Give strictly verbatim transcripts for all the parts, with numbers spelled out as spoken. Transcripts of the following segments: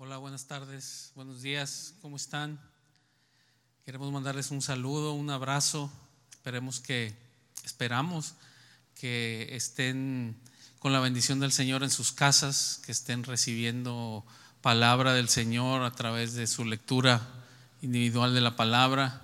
Hola, buenas tardes, buenos días, ¿cómo están? Queremos mandarles un saludo, un abrazo. Esperemos que, esperamos que estén con la bendición del Señor en sus casas, que estén recibiendo palabra del Señor a través de su lectura individual de la palabra.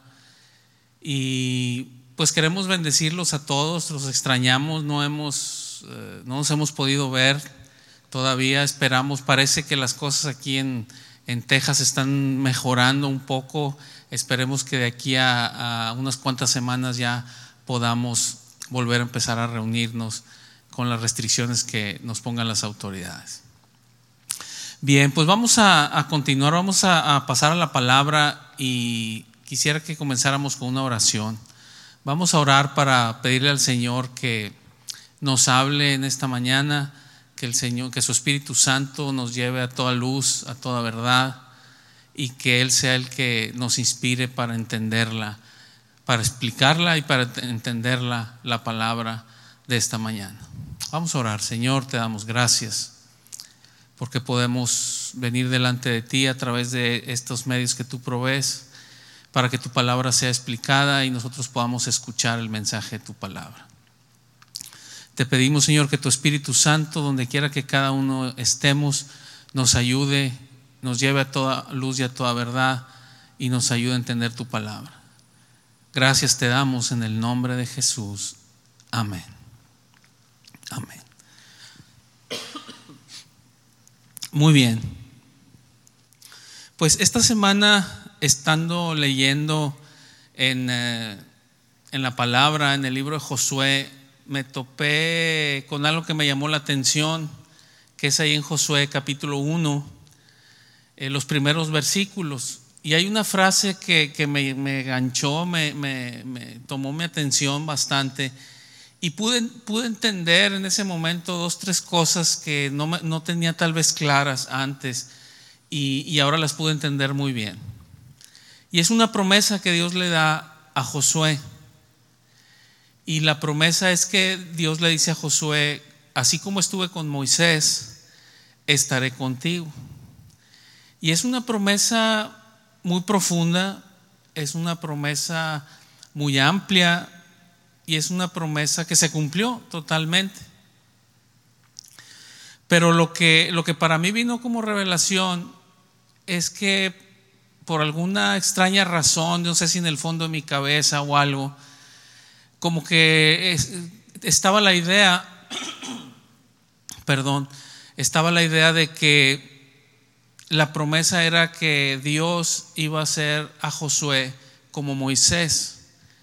Y pues queremos bendecirlos a todos, los extrañamos, no hemos, eh, no nos hemos podido ver. Todavía esperamos, parece que las cosas aquí en, en Texas están mejorando un poco. Esperemos que de aquí a, a unas cuantas semanas ya podamos volver a empezar a reunirnos con las restricciones que nos pongan las autoridades. Bien, pues vamos a, a continuar, vamos a, a pasar a la palabra y quisiera que comenzáramos con una oración. Vamos a orar para pedirle al Señor que nos hable en esta mañana, que el Señor, que su Espíritu Santo nos lleve a toda luz, a toda verdad, y que Él sea el que nos inspire para entenderla, para explicarla y para entenderla, la palabra de esta mañana. Vamos a orar. Señor, te damos gracias porque podemos venir delante de ti a través de estos medios que tú provees para que tu palabra sea explicada y nosotros podamos escuchar el mensaje de tu palabra. Te pedimos, Señor, que tu Espíritu Santo, donde quiera que cada uno estemos, nos ayude, nos lleve a toda luz y a toda verdad y nos ayude a entender tu palabra. Gracias te damos en el nombre de Jesús. Amén. Amén. Muy bien. Pues esta semana, estando leyendo en, eh, en la palabra, en el libro de Josué, me topé con algo que me llamó la atención, que es ahí en Josué capítulo uno, eh, los primeros versículos. Y hay una frase que, que me, me ganchó, me, me, me tomó mi atención bastante. Y pude, pude entender en ese momento dos, tres cosas que no, me, no tenía tal vez claras antes y, y ahora las pude entender muy bien. Y es una promesa que Dios le da a Josué. Y la promesa es que Dios le dice a Josué: así como estuve con Moisés, estaré contigo. Y es una promesa muy profunda, es una promesa muy amplia y es una promesa que se cumplió totalmente. Pero lo que, lo que para mí vino como revelación es que por alguna extraña razón, no sé si en el fondo de mi cabeza o algo, como que es, estaba la idea, perdón, estaba la idea de que la promesa era que Dios iba a hacer a Josué como Moisés.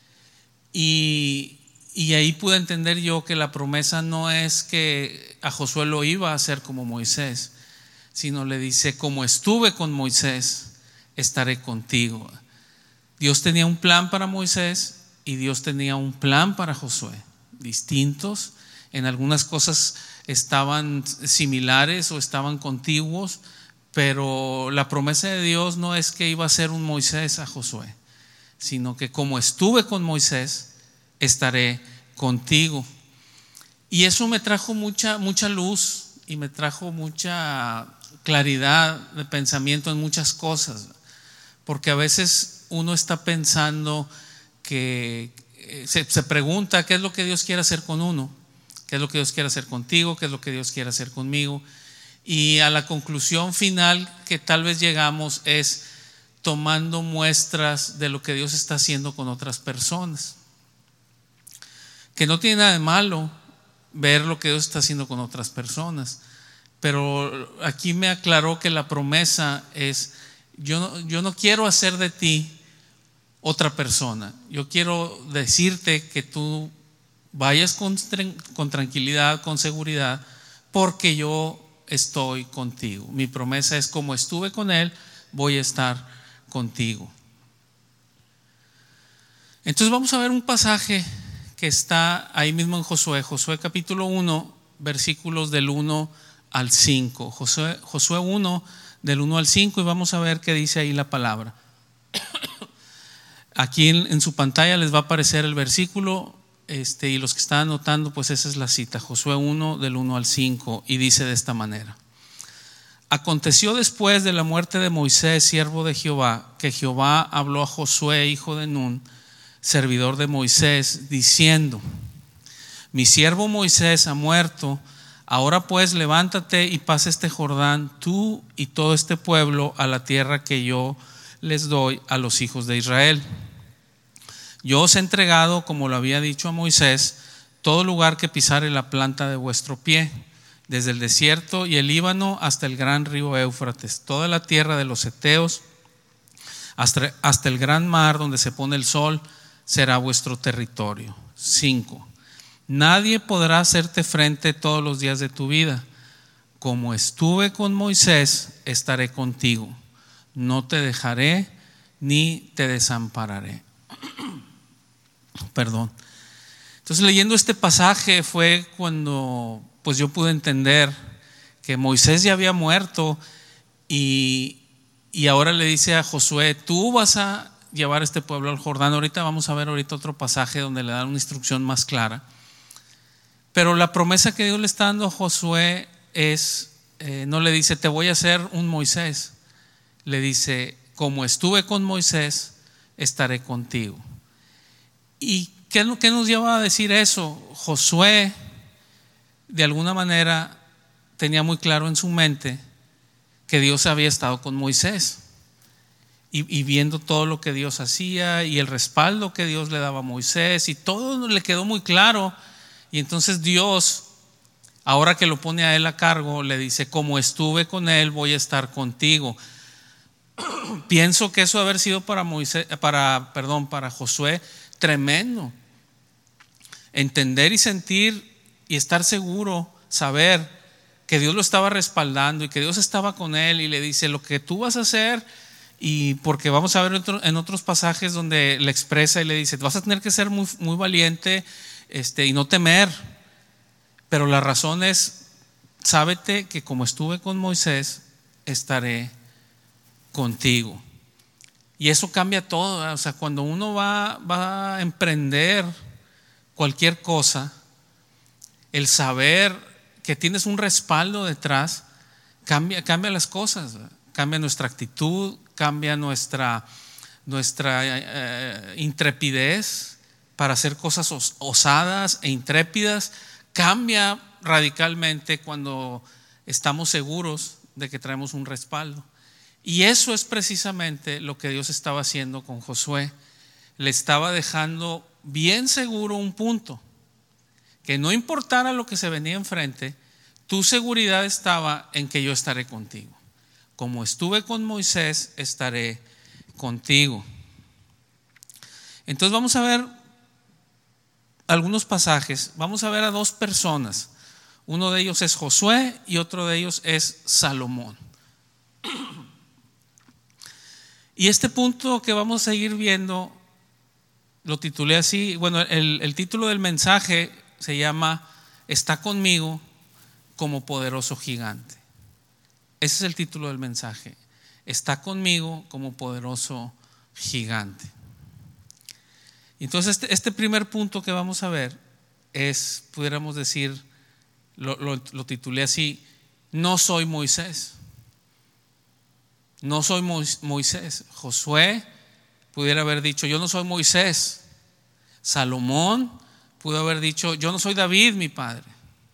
Y, y ahí pude entender yo que la promesa no es que a Josué lo iba a hacer como Moisés, sino le dice: como estuve con Moisés, estaré contigo. Dios tenía un plan para Moisés y Dios tenía un plan para Josué, distintos. En algunas cosas estaban similares o estaban contiguos, pero la promesa de Dios no es que iba a ser un Moisés a Josué, sino que como estuve con Moisés, estaré contigo. Y eso me trajo mucha, mucha luz y me trajo mucha claridad de pensamiento en muchas cosas, porque a veces uno está pensando que se, se pregunta qué es lo que Dios quiere hacer con uno, qué es lo que Dios quiere hacer contigo, qué es lo que Dios quiere hacer conmigo, y a la conclusión final que tal vez llegamos es tomando muestras de lo que Dios está haciendo con otras personas, que no tiene nada de malo ver lo que Dios está haciendo con otras personas, pero aquí me aclaró que la promesa es: yo no, yo no quiero hacer de ti otra persona, yo quiero decirte que tú vayas con, con tranquilidad, con seguridad, porque yo estoy contigo. Mi promesa es: como estuve con él, voy a estar contigo. Entonces vamos a ver un pasaje que está ahí mismo en Josué, Josué capítulo uno, versículos del uno al cinco. Josué, Josué uno, del uno al cinco, y vamos a ver qué dice ahí la palabra. Aquí en, en su pantalla les va a aparecer el versículo, este, y los que están anotando, pues esa es la cita, Josué uno, del uno al cinco, y dice de esta manera: Aconteció después de la muerte de Moisés, siervo de Jehová, que Jehová habló a Josué, hijo de Nun, servidor de Moisés, diciendo: mi siervo Moisés ha muerto. Ahora pues levántate y pasa este Jordán, tú y todo este pueblo, a la tierra que yo les doy a los hijos de Israel. Yo os he entregado, como lo había dicho a Moisés, todo lugar que pisare la planta de vuestro pie, desde el desierto y el Líbano hasta el gran río Éufrates, toda la tierra de los heteos, hasta, hasta el gran mar donde se pone el sol, será vuestro territorio. Cinco. Nadie podrá hacerte frente todos los días de tu vida. Como estuve con Moisés, estaré contigo. No te dejaré ni te desampararé. Perdón. Entonces, leyendo este pasaje fue cuando pues yo pude entender que Moisés ya había muerto y, y ahora le dice a Josué: tú vas a llevar a este pueblo al Jordán. Ahorita vamos a ver ahorita otro pasaje donde le dan una instrucción más clara. Pero la promesa que Dios le está dando a Josué es, eh, no le dice te voy a hacer un Moisés, le dice como estuve con Moisés, estaré contigo. ¿Y qué, qué nos lleva a decir eso? Josué de alguna manera tenía muy claro en su mente que Dios había estado con Moisés y, y viendo todo lo que Dios hacía y el respaldo que Dios le daba a Moisés, y todo le quedó muy claro. Y entonces Dios, ahora que lo pone a él a cargo, le dice: como estuve con él, voy a estar contigo. Pienso que eso debe haber sido para Moisés, para, perdón, para Josué tremendo. Entender y sentir y estar seguro, saber que Dios lo estaba respaldando y que Dios estaba con él, y le dice: lo que tú vas a hacer, y porque vamos a ver otro, en otros pasajes donde le expresa y le dice: vas a tener que ser muy, muy valiente este, y no temer, pero la razón es, sábete que como estuve con Moisés, estaré contigo. Y eso cambia todo, ¿verdad? O sea, cuando uno va, va a emprender cualquier cosa, el saber que tienes un respaldo detrás cambia, cambia las cosas, ¿verdad? Cambia nuestra actitud, cambia nuestra, nuestra eh, intrepidez para hacer cosas os, osadas e intrépidas. Cambia radicalmente cuando estamos seguros de que traemos un respaldo. Y eso es precisamente lo que Dios estaba haciendo con Josué. Le estaba dejando bien seguro un punto: que no importara lo que se venía enfrente, tu seguridad estaba en que yo estaré contigo. Como estuve con Moisés, estaré contigo. Entonces vamos a ver algunos pasajes. Vamos a ver a dos personas. Uno de ellos es Josué y otro de ellos es Salomón. Y este punto que vamos a seguir viendo lo titulé así. Bueno, el, el título del mensaje se llama Está conmigo como poderoso gigante. Ese es el título del mensaje: Está conmigo como poderoso gigante. Entonces este, este primer punto que vamos a ver es, pudiéramos decir, lo, lo, lo titulé así: no soy Moisés. No soy Moisés. Josué pudiera haber dicho: yo no soy Moisés. Salomón pudo haber dicho: yo no soy David, mi padre.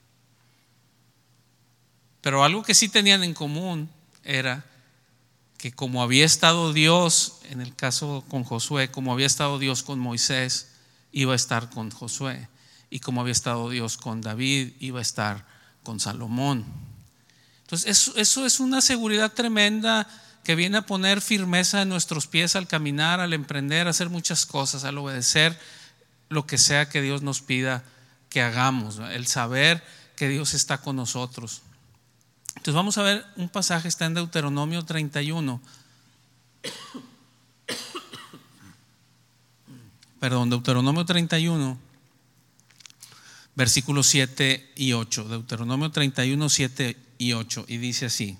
Pero algo que sí tenían en común era que como había estado Dios, en el caso con Josué, como había estado Dios con Moisés, iba a estar con Josué. Y como había estado Dios con David, iba a estar con Salomón. Entonces eso, eso es una seguridad tremenda que viene a poner firmeza en nuestros pies al caminar, al emprender, a hacer muchas cosas, al obedecer lo que sea que Dios nos pida que hagamos, ¿no? El saber que Dios está con nosotros. Entonces vamos a ver un pasaje, está en Deuteronomio treinta y uno. Perdón, Deuteronomio treinta y uno, versículos siete y ocho. Deuteronomio treinta y uno, siete y ocho. Y dice así: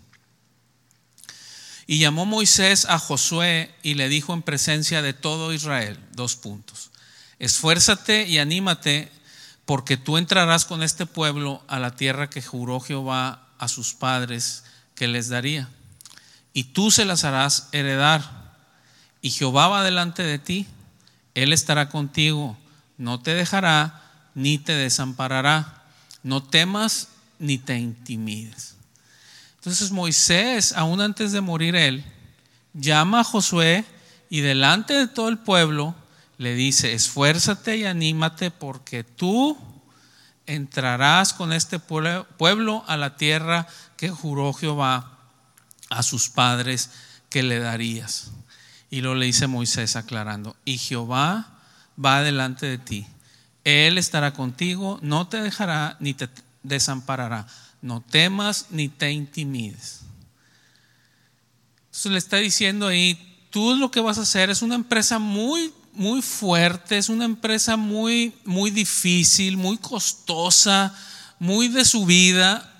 y llamó Moisés a Josué y le dijo en presencia de todo Israel, dos puntos: esfuérzate y anímate, porque tú entrarás con este pueblo a la tierra que juró Jehová a sus padres que les daría, y tú se las harás heredar. Y Jehová va delante de ti, Él estará contigo, no te dejará ni te desamparará. No temas ni te intimides. Entonces Moisés, aún antes de morir él, llama a Josué y delante de todo el pueblo le dice: esfuérzate y anímate, porque tú entrarás con este pueblo a la tierra que juró Jehová a sus padres que le darías. Y luego le dice Moisés aclarando: y Jehová va delante de ti, Él estará contigo, no te dejará ni te desamparará, no temas ni te intimides. Entonces le está diciendo ahí: tú lo que vas a hacer es una empresa muy muy fuerte, es una empresa muy muy difícil, muy costosa, muy de subida.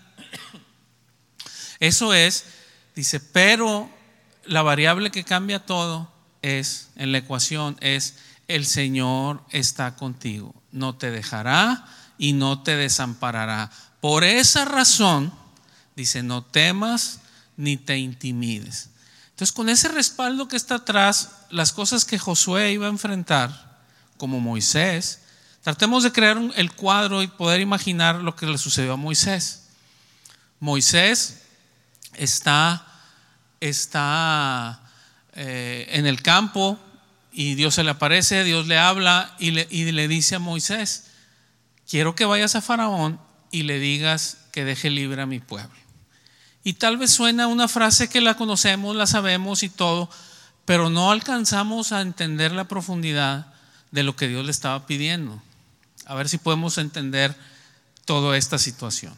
Eso es, dice, pero la variable que cambia todo es, en la ecuación, es: el Señor está contigo, no te dejará y no te desamparará. Por esa razón, dice, no temas ni te intimides. Entonces, con ese respaldo que está atrás, las cosas que Josué iba a enfrentar, como Moisés, tratemos de crear un, el cuadro y poder imaginar lo que le sucedió a Moisés. Moisés está, está eh, en el campo, y Dios se le aparece, Dios le habla y le, y le dice a Moisés: quiero que vayas a Faraón y le digas que deje libre a mi pueblo. Y tal vez suena una frase que la conocemos, la sabemos y todo, pero no alcanzamos a entender la profundidad de lo que Dios le estaba pidiendo. A ver si podemos entender toda esta situación.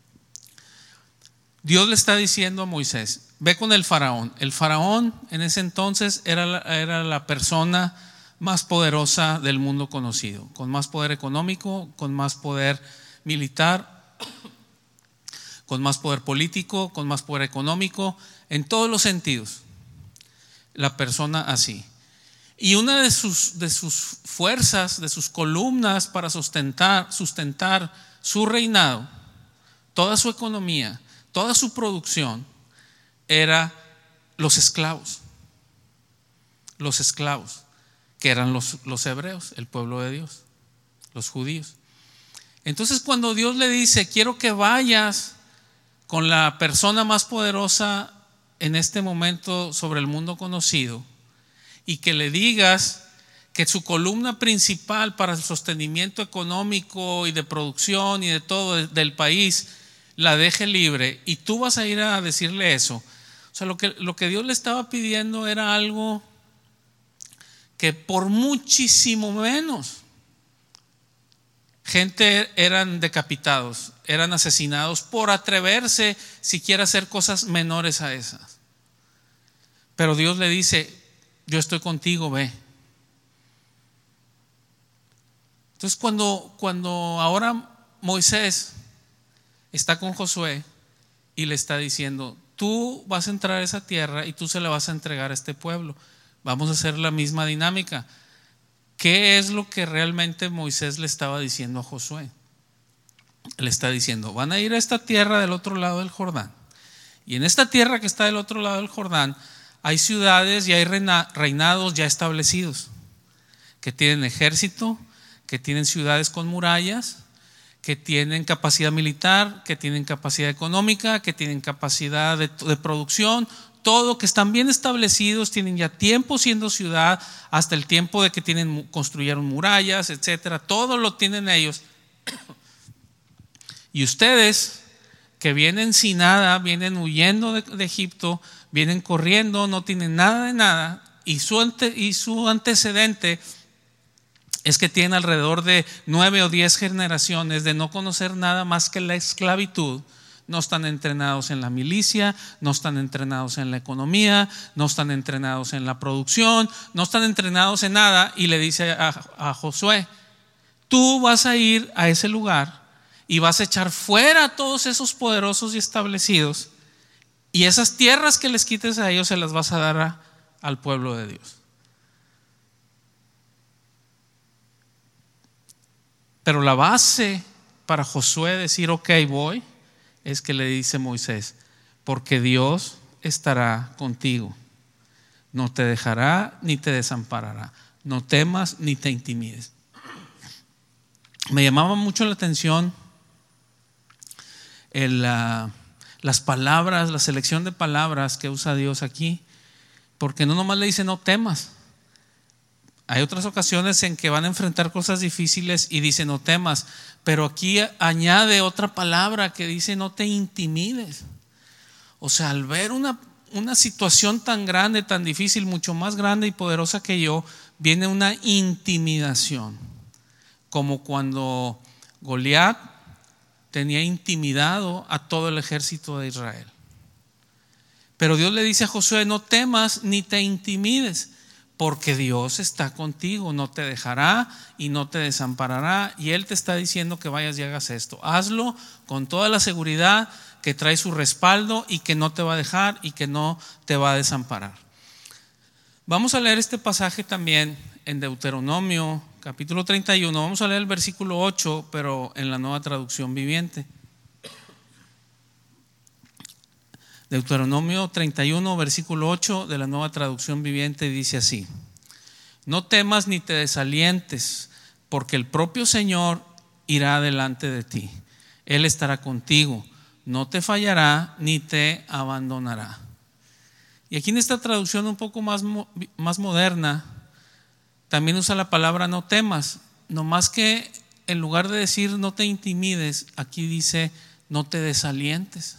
Dios le está diciendo a Moisés: ve con el faraón. El faraón en ese entonces era la, era la persona más poderosa del mundo conocido, con más poder económico, con más poder militar, con más poder político, con más poder económico, en todos los sentidos. La persona así. Y una de sus, de sus fuerzas, de sus columnas para sustentar, sustentar su reinado, toda su economía, toda su producción, era los esclavos. Los esclavos, que eran los, los hebreos, el pueblo de Dios, los judíos. Entonces, cuando Dios le dice: quiero que vayas con la persona más poderosa en este momento sobre el mundo conocido, y que le digas que su columna principal para el sostenimiento económico y de producción y de todo del país la deje libre, y tú vas a ir a decirle eso. O sea, lo que, lo que Dios le estaba pidiendo era algo que por muchísimo menos gente eran decapitados, eran asesinados por atreverse siquiera a hacer cosas menores a esas. Pero Dios le dice: yo estoy contigo, ve. Entonces cuando, cuando ahora Moisés está con Josué y le está diciendo: tú vas a entrar a esa tierra y tú se la vas a entregar a este pueblo, vamos a hacer la misma dinámica. ¿Qué es lo que realmente Moisés le estaba diciendo a Josué? Le está diciendo: van a ir a esta tierra del otro lado del Jordán, y en esta tierra que está del otro lado del Jordán hay ciudades y hay reinados ya establecidos, que tienen ejército, que tienen ciudades con murallas, que tienen capacidad militar, que tienen capacidad económica, que tienen capacidad de, de producción, todo, que están bien establecidos, tienen ya tiempo siendo ciudad, hasta el tiempo de que tienen, construyeron murallas, etcétera. Todo lo tienen ellos. Y ustedes, que vienen sin nada, vienen huyendo de, de Egipto, vienen corriendo, no tienen nada de nada, y su, ante, y su antecedente es que tienen alrededor de nueve o diez generaciones de no conocer nada más que la esclavitud. No están entrenados en la milicia, no están entrenados en la economía, no están entrenados en la producción, no están entrenados en nada. Y le dice a, a Josué: tú vas a ir a ese lugar y vas a echar fuera a todos esos poderosos y establecidos, y esas tierras que les quites a ellos se las vas a dar a, al pueblo de Dios. Pero la base para Josué decir ok voy, es que le dice Moisés: porque Dios estará contigo. No te dejará ni te desamparará. No temas ni te intimides. Me llamaba mucho la atención el, uh, las palabras, la selección de palabras que usa Dios aquí, porque no nomás le dice no temas. Hay otras ocasiones en que van a enfrentar cosas difíciles y dice no temas, pero aquí añade otra palabra que dice no te intimides. O sea, al ver una, una situación tan grande, tan difícil, mucho más grande y poderosa que yo, viene una intimidación, como cuando Goliat tenía intimidado a todo el ejército de Israel. Pero Dios le dice a Josué: no temas ni te intimides, porque Dios está contigo, no te dejará y no te desamparará. Y Él te está diciendo que vayas y hagas esto. Hazlo con toda la seguridad que trae su respaldo y que no te va a dejar y que no te va a desamparar. Vamos a leer este pasaje también en Deuteronomio capítulo treinta y uno. Vamos a leer el versículo ocho, pero en la Nueva Traducción Viviente. Deuteronomio treinta y uno, versículo ocho de la Nueva Traducción Viviente, dice así: no temas ni te desalientes, porque el propio Señor irá delante de ti. Él estará contigo, no te fallará ni te abandonará. Y aquí en esta traducción un poco más, más moderna, también usa la palabra no temas, nomás que en lugar de decir no te intimides, aquí dice no te desalientes.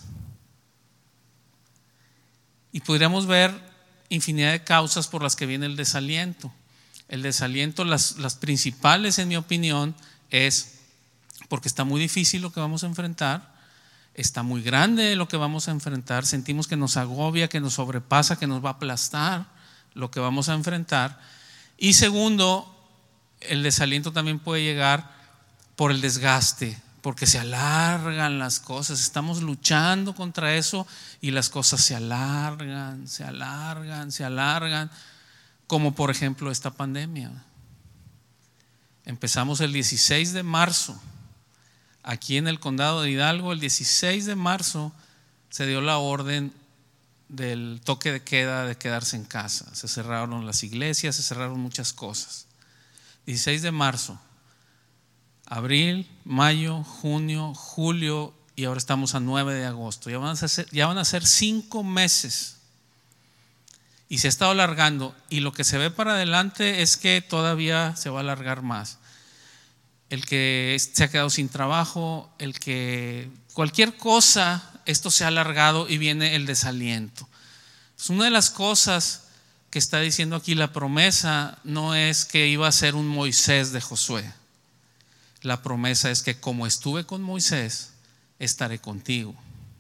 Y podríamos ver infinidad de causas por las que viene el desaliento. El desaliento, las, las principales en mi opinión, es porque está muy difícil lo que vamos a enfrentar, está muy grande lo que vamos a enfrentar, sentimos que nos agobia, que nos sobrepasa, que nos va a aplastar lo que vamos a enfrentar. Y segundo, el desaliento también puede llegar por el desgaste, porque se alargan las cosas, estamos luchando contra eso y las cosas se alargan, se alargan, se alargan, como por ejemplo esta pandemia. Empezamos el dieciséis de marzo, aquí en el condado de Hidalgo, el dieciséis de marzo se dio la orden del toque de queda, de quedarse en casa. Se cerraron las iglesias, se cerraron muchas cosas. dieciséis de marzo. Abril, mayo, junio, julio y ahora estamos a nueve de agosto. Ya van a ser, ya van a ser cinco meses y se ha estado alargando, y lo que se ve para adelante es que todavía se va a alargar más. El que se ha quedado sin trabajo, el que cualquier cosa, esto se ha alargado y viene el desaliento. Es una de las cosas que está diciendo aquí la promesa, no es que iba a ser un Moisés de Josué. La promesa es que como estuve con Moisés, estaré contigo.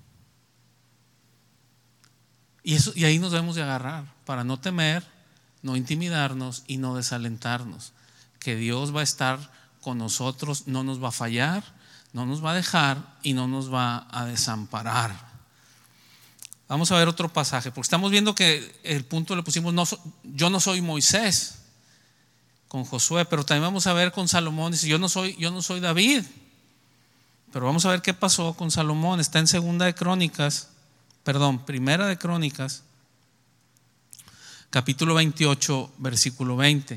Y, eso, y ahí nos debemos de agarrar para no temer, no intimidarnos y no desalentarnos. Que Dios va a estar con nosotros, no nos va a fallar, no nos va a dejar y no nos va a desamparar. Vamos a ver otro pasaje, porque estamos viendo que el punto le pusimos, no, yo no soy Moisés con Josué, pero también vamos a ver con Salomón. Dice, yo no soy, yo no soy David, pero vamos a ver qué pasó con Salomón. Está en Segunda de Crónicas, perdón, Primera de Crónicas, capítulo veintiocho, versículo veinte.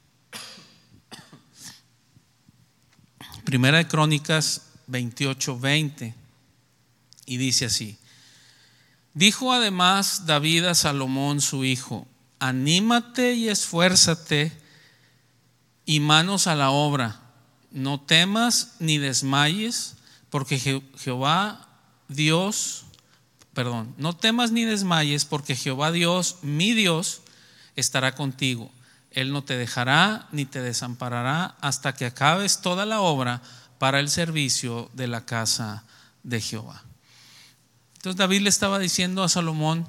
Primera de Crónicas veintiocho, veinte, y dice así: dijo además David a Salomón su hijo: anímate y esfuérzate y manos a la obra, no temas ni desmayes, porque Je- Jehová Dios, perdón, no temas ni desmayes, porque Jehová Dios, mi Dios, estará contigo. Él no te dejará ni te desamparará hasta que acabes toda la obra para el servicio de la casa de Jehová. Entonces David le estaba diciendo a Salomón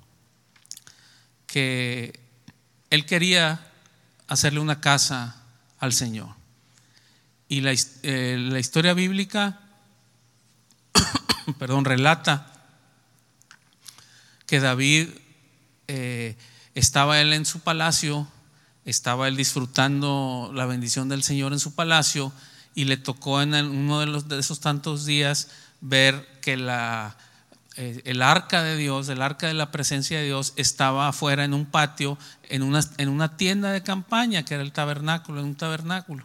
que él quería hacerle una casa al Señor. Y la, eh, la historia bíblica perdón, relata que David eh, estaba él en su palacio, estaba él disfrutando la bendición del Señor en su palacio, y le tocó en el, uno de, los, de esos tantos días ver que la, eh, el arca de Dios, el arca de la presencia de Dios, estaba afuera en un patio, en una, en una tienda de campaña que era el tabernáculo, en un tabernáculo.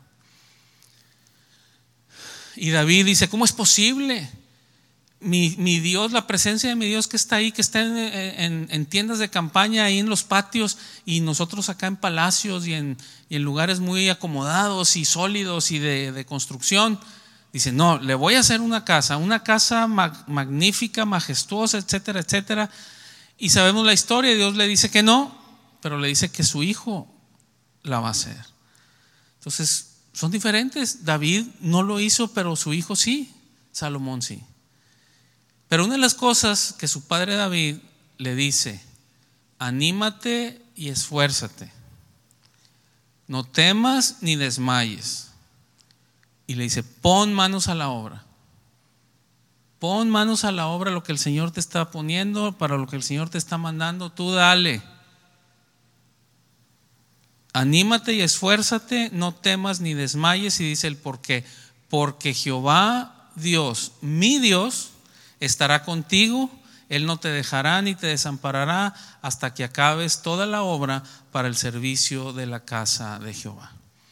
Y David dice: ¿cómo es posible? Mi, mi Dios, la presencia de mi Dios que está ahí, que está en, en, en tiendas de campaña, ahí en los patios, y nosotros acá en palacios y en, y en lugares muy acomodados y sólidos y de, de construcción. Dice: no, le voy a hacer una casa, una casa mag, magnífica, majestuosa, etcétera, etcétera. Y sabemos la historia. Dios le dice que no, pero le dice que su hijo la va a hacer. Entonces son diferentes. David no lo hizo, pero su hijo sí. Salomón sí. Pero una de las cosas que su padre David le dice: anímate y esfuérzate, no temas ni desmayes. Y le dice: pon manos a la obra, pon manos a la obra, lo que el Señor te está poniendo, para lo que el Señor te está mandando, tú dale. Anímate y esfuérzate, no temas ni desmayes. Y dice el por qué: porque Jehová Dios, mi Dios, estará contigo, Él no te dejará ni te desamparará hasta que acabes toda la obra para el servicio de la casa de Jehová.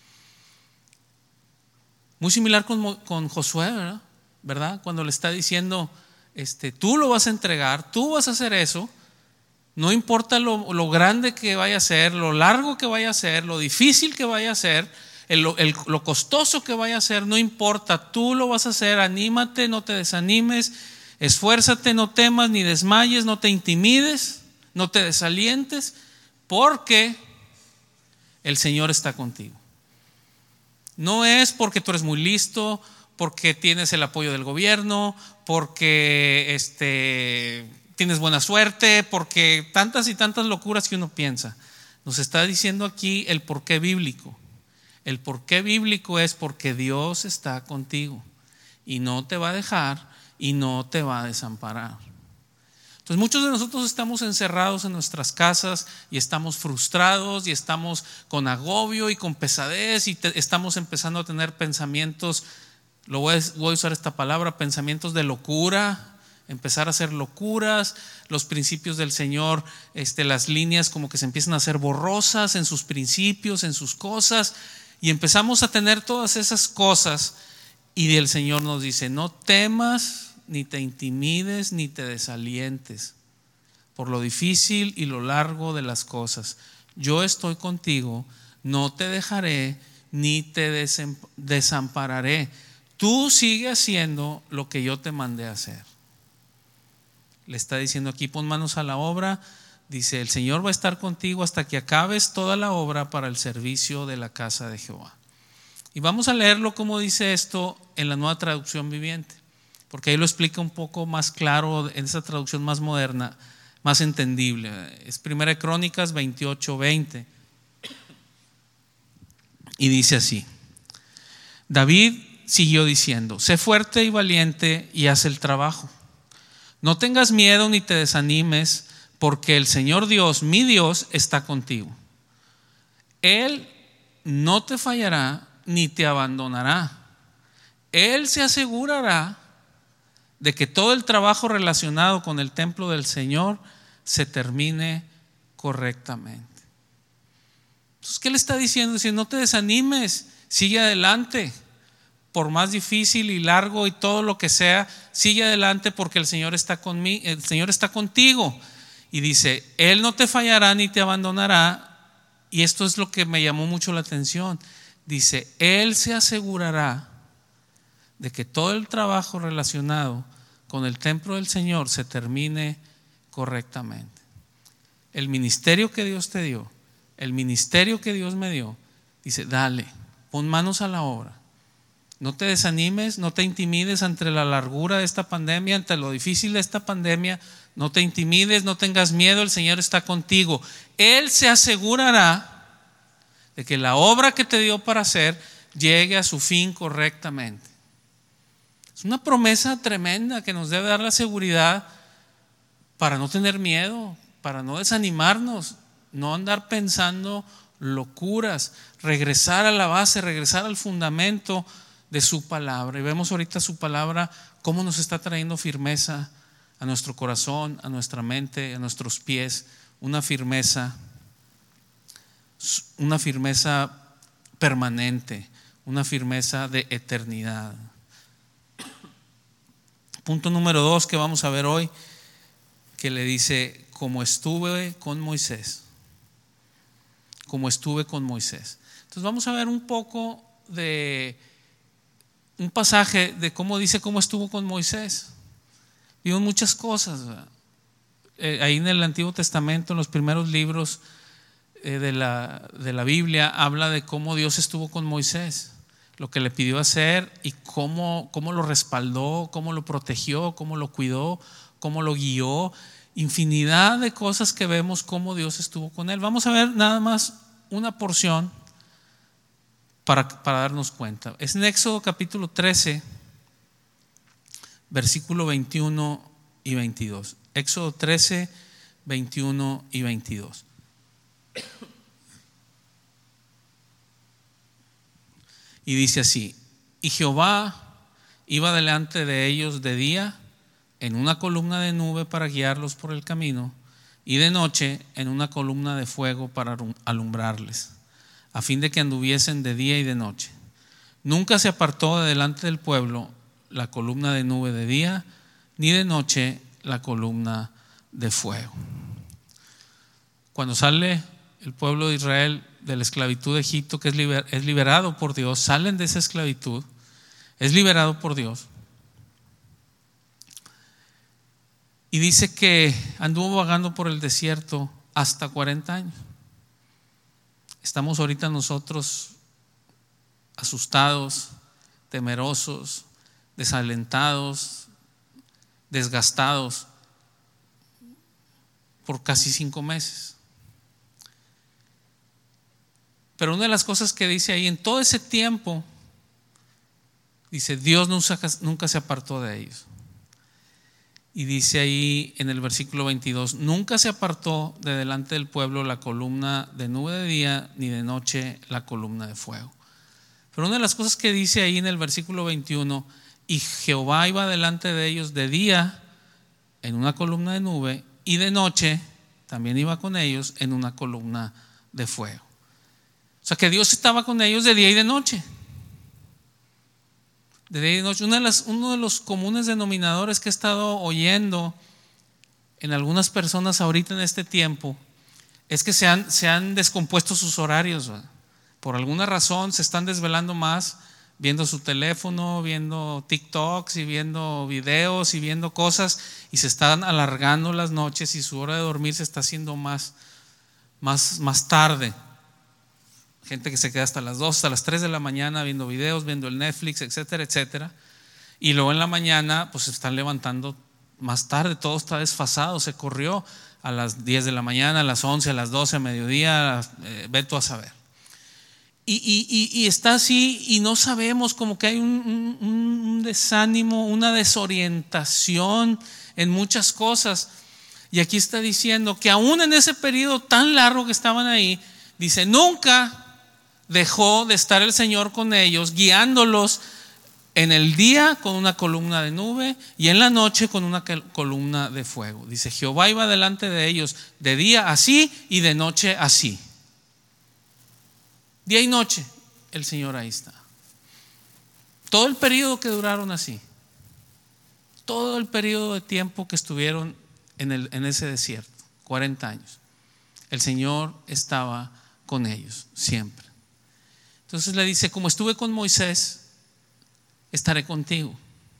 Muy similar con, con Josué, ¿verdad? ¿verdad? Cuando le está diciendo, este, tú lo vas a entregar, tú vas a hacer eso, no importa lo, lo grande que vaya a ser, lo largo que vaya a ser, lo difícil que vaya a ser, el, el, lo costoso que vaya a ser, no importa, tú lo vas a hacer. Anímate, no te desanimes, esfuérzate, no temas ni desmayes, no te intimides, no te desalientes, porque el Señor está contigo. No es porque tú eres muy listo, porque tienes el apoyo del gobierno, porque este, tienes buena suerte, porque tantas y tantas locuras que uno piensa. Nos está diciendo aquí el porqué bíblico. El porqué bíblico es porque Dios está contigo y no te va a dejar y no te va a desamparar. Entonces muchos de nosotros estamos encerrados en nuestras casas y estamos frustrados y estamos con agobio y con pesadez y te, estamos empezando a tener pensamientos, lo voy a, voy a usar esta palabra, pensamientos de locura, empezar a hacer locuras, los principios del Señor, este, las líneas como que se empiezan a hacer borrosas en sus principios, en sus cosas, y empezamos a tener todas esas cosas, y el Señor nos dice: no temas, ni te intimides, ni te desalientes por lo difícil y lo largo de las cosas. Yo estoy contigo, no te dejaré ni te desampararé. Tú sigue haciendo lo que yo te mandé a hacer. Le está diciendo aquí: pon manos a la obra. Dice: el Señor va a estar contigo hasta que acabes toda la obra para el servicio de la casa de Jehová. Y vamos a leerlo como dice esto en la Nueva Traducción Viviente, porque ahí lo explica un poco más claro en esa traducción más moderna, más entendible. Es Primera de Crónicas veintiocho veinte. Y dice así: David siguió diciendo: sé fuerte y valiente y haz el trabajo. No tengas miedo ni te desanimes, porque el Señor Dios, mi Dios, está contigo. Él no te fallará ni te abandonará. Él se asegurará de que todo el trabajo relacionado con el templo del Señor se termine correctamente. Entonces, ¿qué le está diciendo? Dice: no te desanimes, sigue adelante. Por más difícil y largo y todo lo que sea, sigue adelante, porque el Señor está conmigo, el Señor está contigo. Y dice: Él no te fallará ni te abandonará. Y esto es lo que me llamó mucho la atención. Dice: Él se asegurará de que todo el trabajo relacionado con el templo del Señor se termine correctamente. El ministerio que Dios te dio, el ministerio que Dios me dio, dice: dale, pon manos a la obra. No te desanimes, no te intimides ante la largura de esta pandemia, ante lo difícil de esta pandemia. No te intimides, no tengas miedo, el Señor está contigo. Él se asegurará de que la obra que te dio para hacer llegue a su fin correctamente. Es una promesa tremenda que nos debe dar la seguridad para no tener miedo, para no desanimarnos, no andar pensando locuras, regresar a la base, regresar al fundamento de su palabra. Y vemos ahorita su palabra cómo nos está trayendo firmeza a nuestro corazón, a nuestra mente, a nuestros pies, una firmeza, una firmeza permanente, una firmeza de eternidad. Punto número dos que vamos a ver hoy, que le dice, como estuve con Moisés, como estuve con Moisés. Entonces vamos a ver un poco de un pasaje de cómo dice cómo estuvo con Moisés. Vimos muchas cosas, eh, ahí en el Antiguo Testamento, en los primeros libros eh, de, la, de la Biblia, habla de cómo Dios estuvo con Moisés, lo que le pidió hacer y cómo, cómo lo respaldó, cómo lo protegió, cómo lo cuidó, cómo lo guió. Infinidad de cosas que vemos cómo Dios estuvo con él. Vamos a ver nada más una porción para, para darnos cuenta. Es en Éxodo capítulo trece, versículo veintiuno y veintidós. Éxodo trece, veintiuno y veintidós. Y dice así: y Jehová iba delante de ellos de día en una columna de nube para guiarlos por el camino, y de noche en una columna de fuego para alumbrarles, a fin de que anduviesen de día y de noche. Nunca se apartó de delante del pueblo la columna de nube de día, ni de noche la columna de fuego. Cuando sale el pueblo de Israel de la esclavitud de Egipto, que es, liber, es liberado por Dios, salen de esa esclavitud, es liberado por Dios. Y dice que anduvo vagando por el desierto hasta cuarenta años. Estamos ahorita nosotros asustados, temerosos, desalentados, desgastados por casi cinco meses. Pero una de las cosas que dice ahí, en todo ese tiempo, dice, Dios nunca, nunca se apartó de ellos. Y dice ahí en el versículo veintidós, nunca se apartó de delante del pueblo la columna de nube de día, ni de noche la columna de fuego. Pero una de las cosas que dice ahí en el versículo veintiuno, y Jehová iba delante de ellos de día en una columna de nube, y de noche también iba con ellos en una columna de fuego. O sea que Dios estaba con ellos de día y de noche. De día y de noche. Una de las, uno de los comunes denominadores que he estado oyendo en algunas personas ahorita en este tiempo es que se han, se han descompuesto sus horarios, ¿verdad? Por alguna razón se están desvelando más, viendo su teléfono, viendo TikToks y viendo videos y viendo cosas, y se están alargando las noches y su hora de dormir se está haciendo más, más, más tarde. Gente que se queda hasta las dos, hasta las tres de la mañana viendo videos, viendo el Netflix, etcétera, etcétera. Y luego en la mañana pues se están levantando más tarde, todo está desfasado, se corrió a las diez de la mañana, a las once, a las doce, a mediodía, eh, ve tú a saber. Y, y, y, y está así y no sabemos, como que hay un, un, un desánimo, una desorientación en muchas cosas. Y aquí está diciendo que aún en ese periodo tan largo que estaban ahí, dice, nunca dejó de estar el Señor con ellos, guiándolos en el día con una columna de nube y en la noche con una columna de fuego. Dice, Jehová iba delante de ellos de día así y de noche así. Día y noche el Señor ahí está. Todo el periodo que duraron así, todo el periodo de tiempo que estuvieron en, el, en ese desierto, cuarenta años, el Señor estaba con ellos siempre. Entonces le dice, como estuve con Moisés, estaré contigo.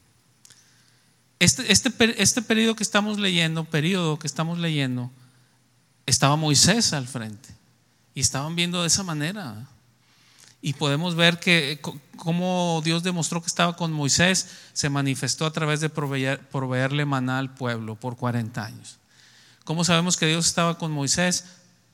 Este, este, este periodo que estamos leyendo, periodo que estamos leyendo, estaba Moisés al frente y estaban viendo de esa manera. Y podemos ver que cómo Dios demostró que estaba con Moisés, se manifestó a través de proveer, proveerle maná al pueblo por cuarenta años. ¿Cómo sabemos que Dios estaba con Moisés?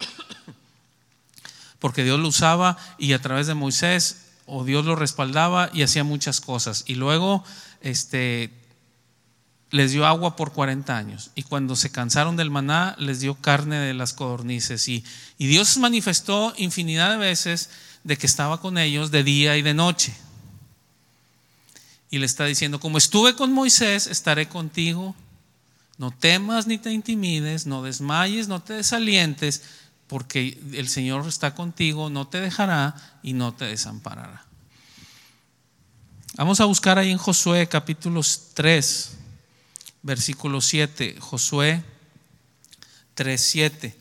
Porque Dios lo usaba y a través de Moisés, o Dios lo respaldaba y hacía muchas cosas. Y luego este, les dio agua por cuarenta años. Y cuando se cansaron del maná, les dio carne de las codornices. Y, y Dios se manifestó infinidad de veces de que estaba con ellos de día y de noche. Y le está diciendo, como estuve con Moisés, estaré contigo No temas ni te intimides, no desmayes, no te desalientes, porque el Señor está contigo, no te dejará y no te desamparará. Vamos a buscar ahí en Josué capítulo tres, versículo siete. Josué tres, siete.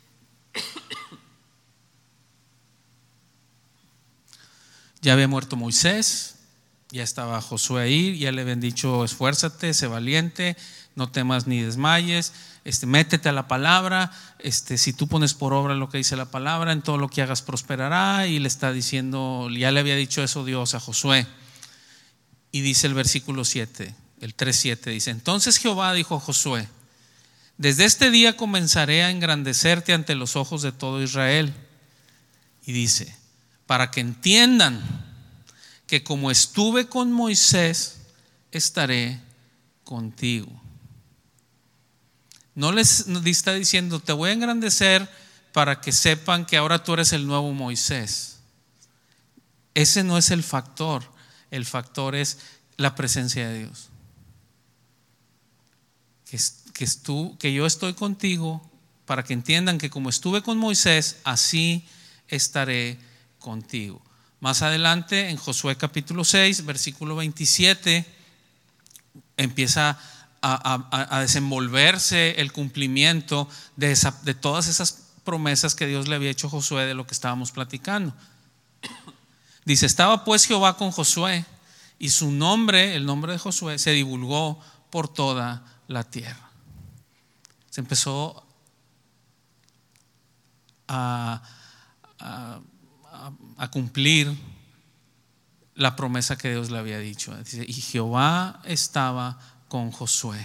Ya había muerto Moisés, ya estaba Josué ahí, ya le habían dicho: esfuérzate, sé valiente, no temas ni desmayes, este, métete a la palabra, este, si tú pones por obra lo que dice la palabra, en todo lo que hagas prosperará. Y le está diciendo, ya le había dicho eso Dios a Josué. Y dice el versículo siete, el tres siete, dice: entonces Jehová dijo a Josué: desde este día comenzaré a engrandecerte ante los ojos de todo Israel. Y dice: para que entiendan que como estuve con Moisés, estaré contigo. No les está diciendo: te voy a engrandecer para que sepan que ahora tú eres el nuevo Moisés. Ese no es el factor. El factor es la presencia de Dios. Que, que, estu, que yo estoy contigo para que entiendan que como estuve con Moisés, así estaré contigo. Más adelante en Josué capítulo seis, versículo veintisiete, empieza a, a, a desenvolverse el cumplimiento de, esa, de todas esas promesas que Dios le había hecho a Josué, de lo que estábamos platicando. Dice: estaba pues Jehová con Josué, y su nombre, el nombre de Josué, se divulgó por toda la tierra. Se empezó a, a, a, a cumplir la promesa que Dios le había dicho. Dice: y Jehová estaba con Josué.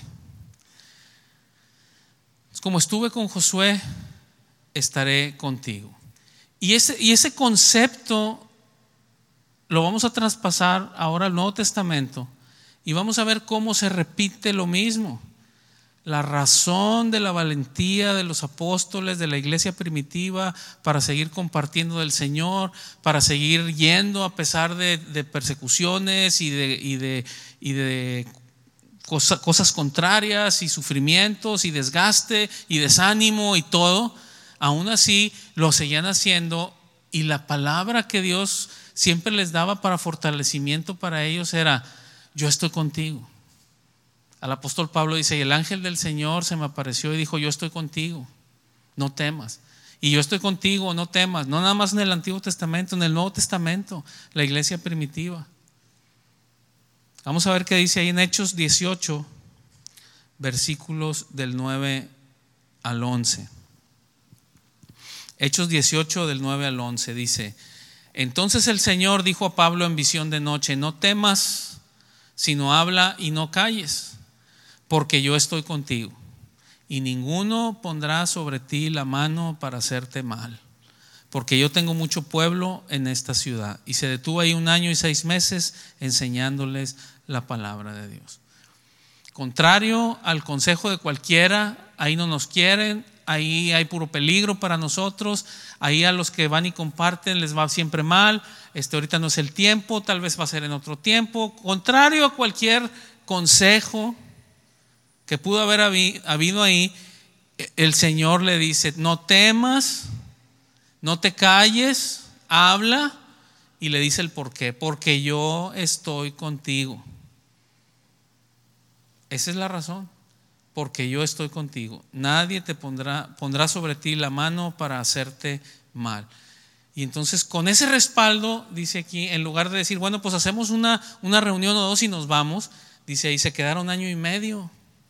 Como estuve con Josué, estaré contigo. Y ese, y ese concepto lo vamos a traspasar ahora al Nuevo Testamento, y vamos a ver cómo se repite lo mismo. La razón de la valentía de los apóstoles, de la iglesia primitiva, para seguir compartiendo del Señor, para seguir yendo a pesar de, de persecuciones y de, y de, y de cosa, cosas contrarias y sufrimientos y desgaste y desánimo y todo, aún así lo seguían haciendo. Y la palabra que Dios siempre les daba para fortalecimiento para ellos era: yo estoy contigo. Al apóstol Pablo dice: y el ángel del Señor se me apareció y dijo: yo estoy contigo, no temas. Y yo estoy contigo, no temas. No nada más en el Antiguo Testamento, en el Nuevo Testamento, la iglesia primitiva. Vamos a ver qué dice ahí en Hechos dieciocho, versículos del nueve al once. Hechos dieciocho del nueve al once dice: entonces el Señor dijo a Pablo en visión de noche: no temas, sino habla y no calles, porque yo estoy contigo, y ninguno pondrá sobre ti la mano para hacerte mal, porque yo tengo mucho pueblo en esta ciudad. Y se detuvo ahí un año y seis meses enseñándoles la palabra de Dios. Contrario al consejo de cualquiera, ahí no nos quieren, ahí hay puro peligro para nosotros, ahí a los que van y comparten les va siempre mal, este, ahorita no es el tiempo, tal vez va a ser en otro tiempo. Contrario a cualquier consejo que pudo haber habido ahí, el Señor le dice: no temas, no te calles, habla. Y le dice el por qué: porque yo estoy contigo. Esa es la razón. Porque yo estoy contigo. Nadie te pondrá, pondrá sobre ti la mano para hacerte mal. Y entonces, con ese respaldo, dice aquí, en lugar de decir: bueno, pues hacemos una, una reunión o dos y nos vamos, dice ahí: se quedaron año y medio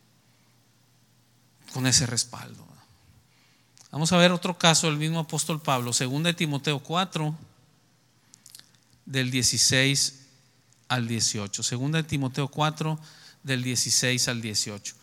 con ese respaldo. Vamos a ver otro caso del mismo apóstol Pablo, segunda de Timoteo cuatro, del dieciséis al dieciocho. Segunda de Timoteo cuatro, del dieciséis al dieciocho.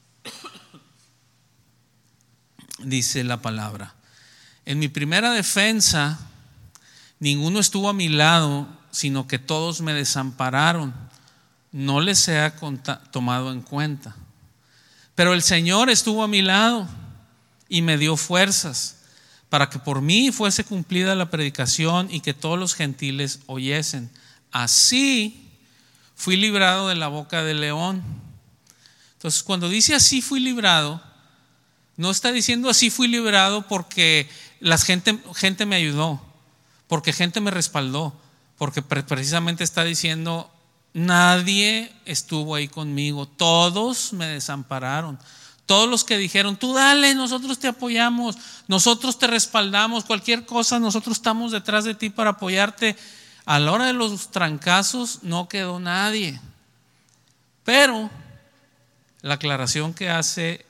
Dice la palabra: en mi primera defensa ninguno estuvo a mi lado, sino que todos me desampararon. No les sea tomado en cuenta. Pero el Señor estuvo a mi lado y me dio fuerzas para que por mí fuese cumplida la predicación y que todos los gentiles oyesen. Así fui librado de la boca del león. Entonces, cuando dice así fui librado, no está diciendo así fui librado porque la gente, gente me ayudó, porque gente me respaldó, porque precisamente está diciendo nadie estuvo ahí conmigo, todos me desampararon. Todos los que dijeron, tú dale, nosotros te apoyamos, nosotros te respaldamos, cualquier cosa, nosotros estamos detrás de ti para apoyarte. A la hora de los trancazos no quedó nadie. Pero la aclaración que hace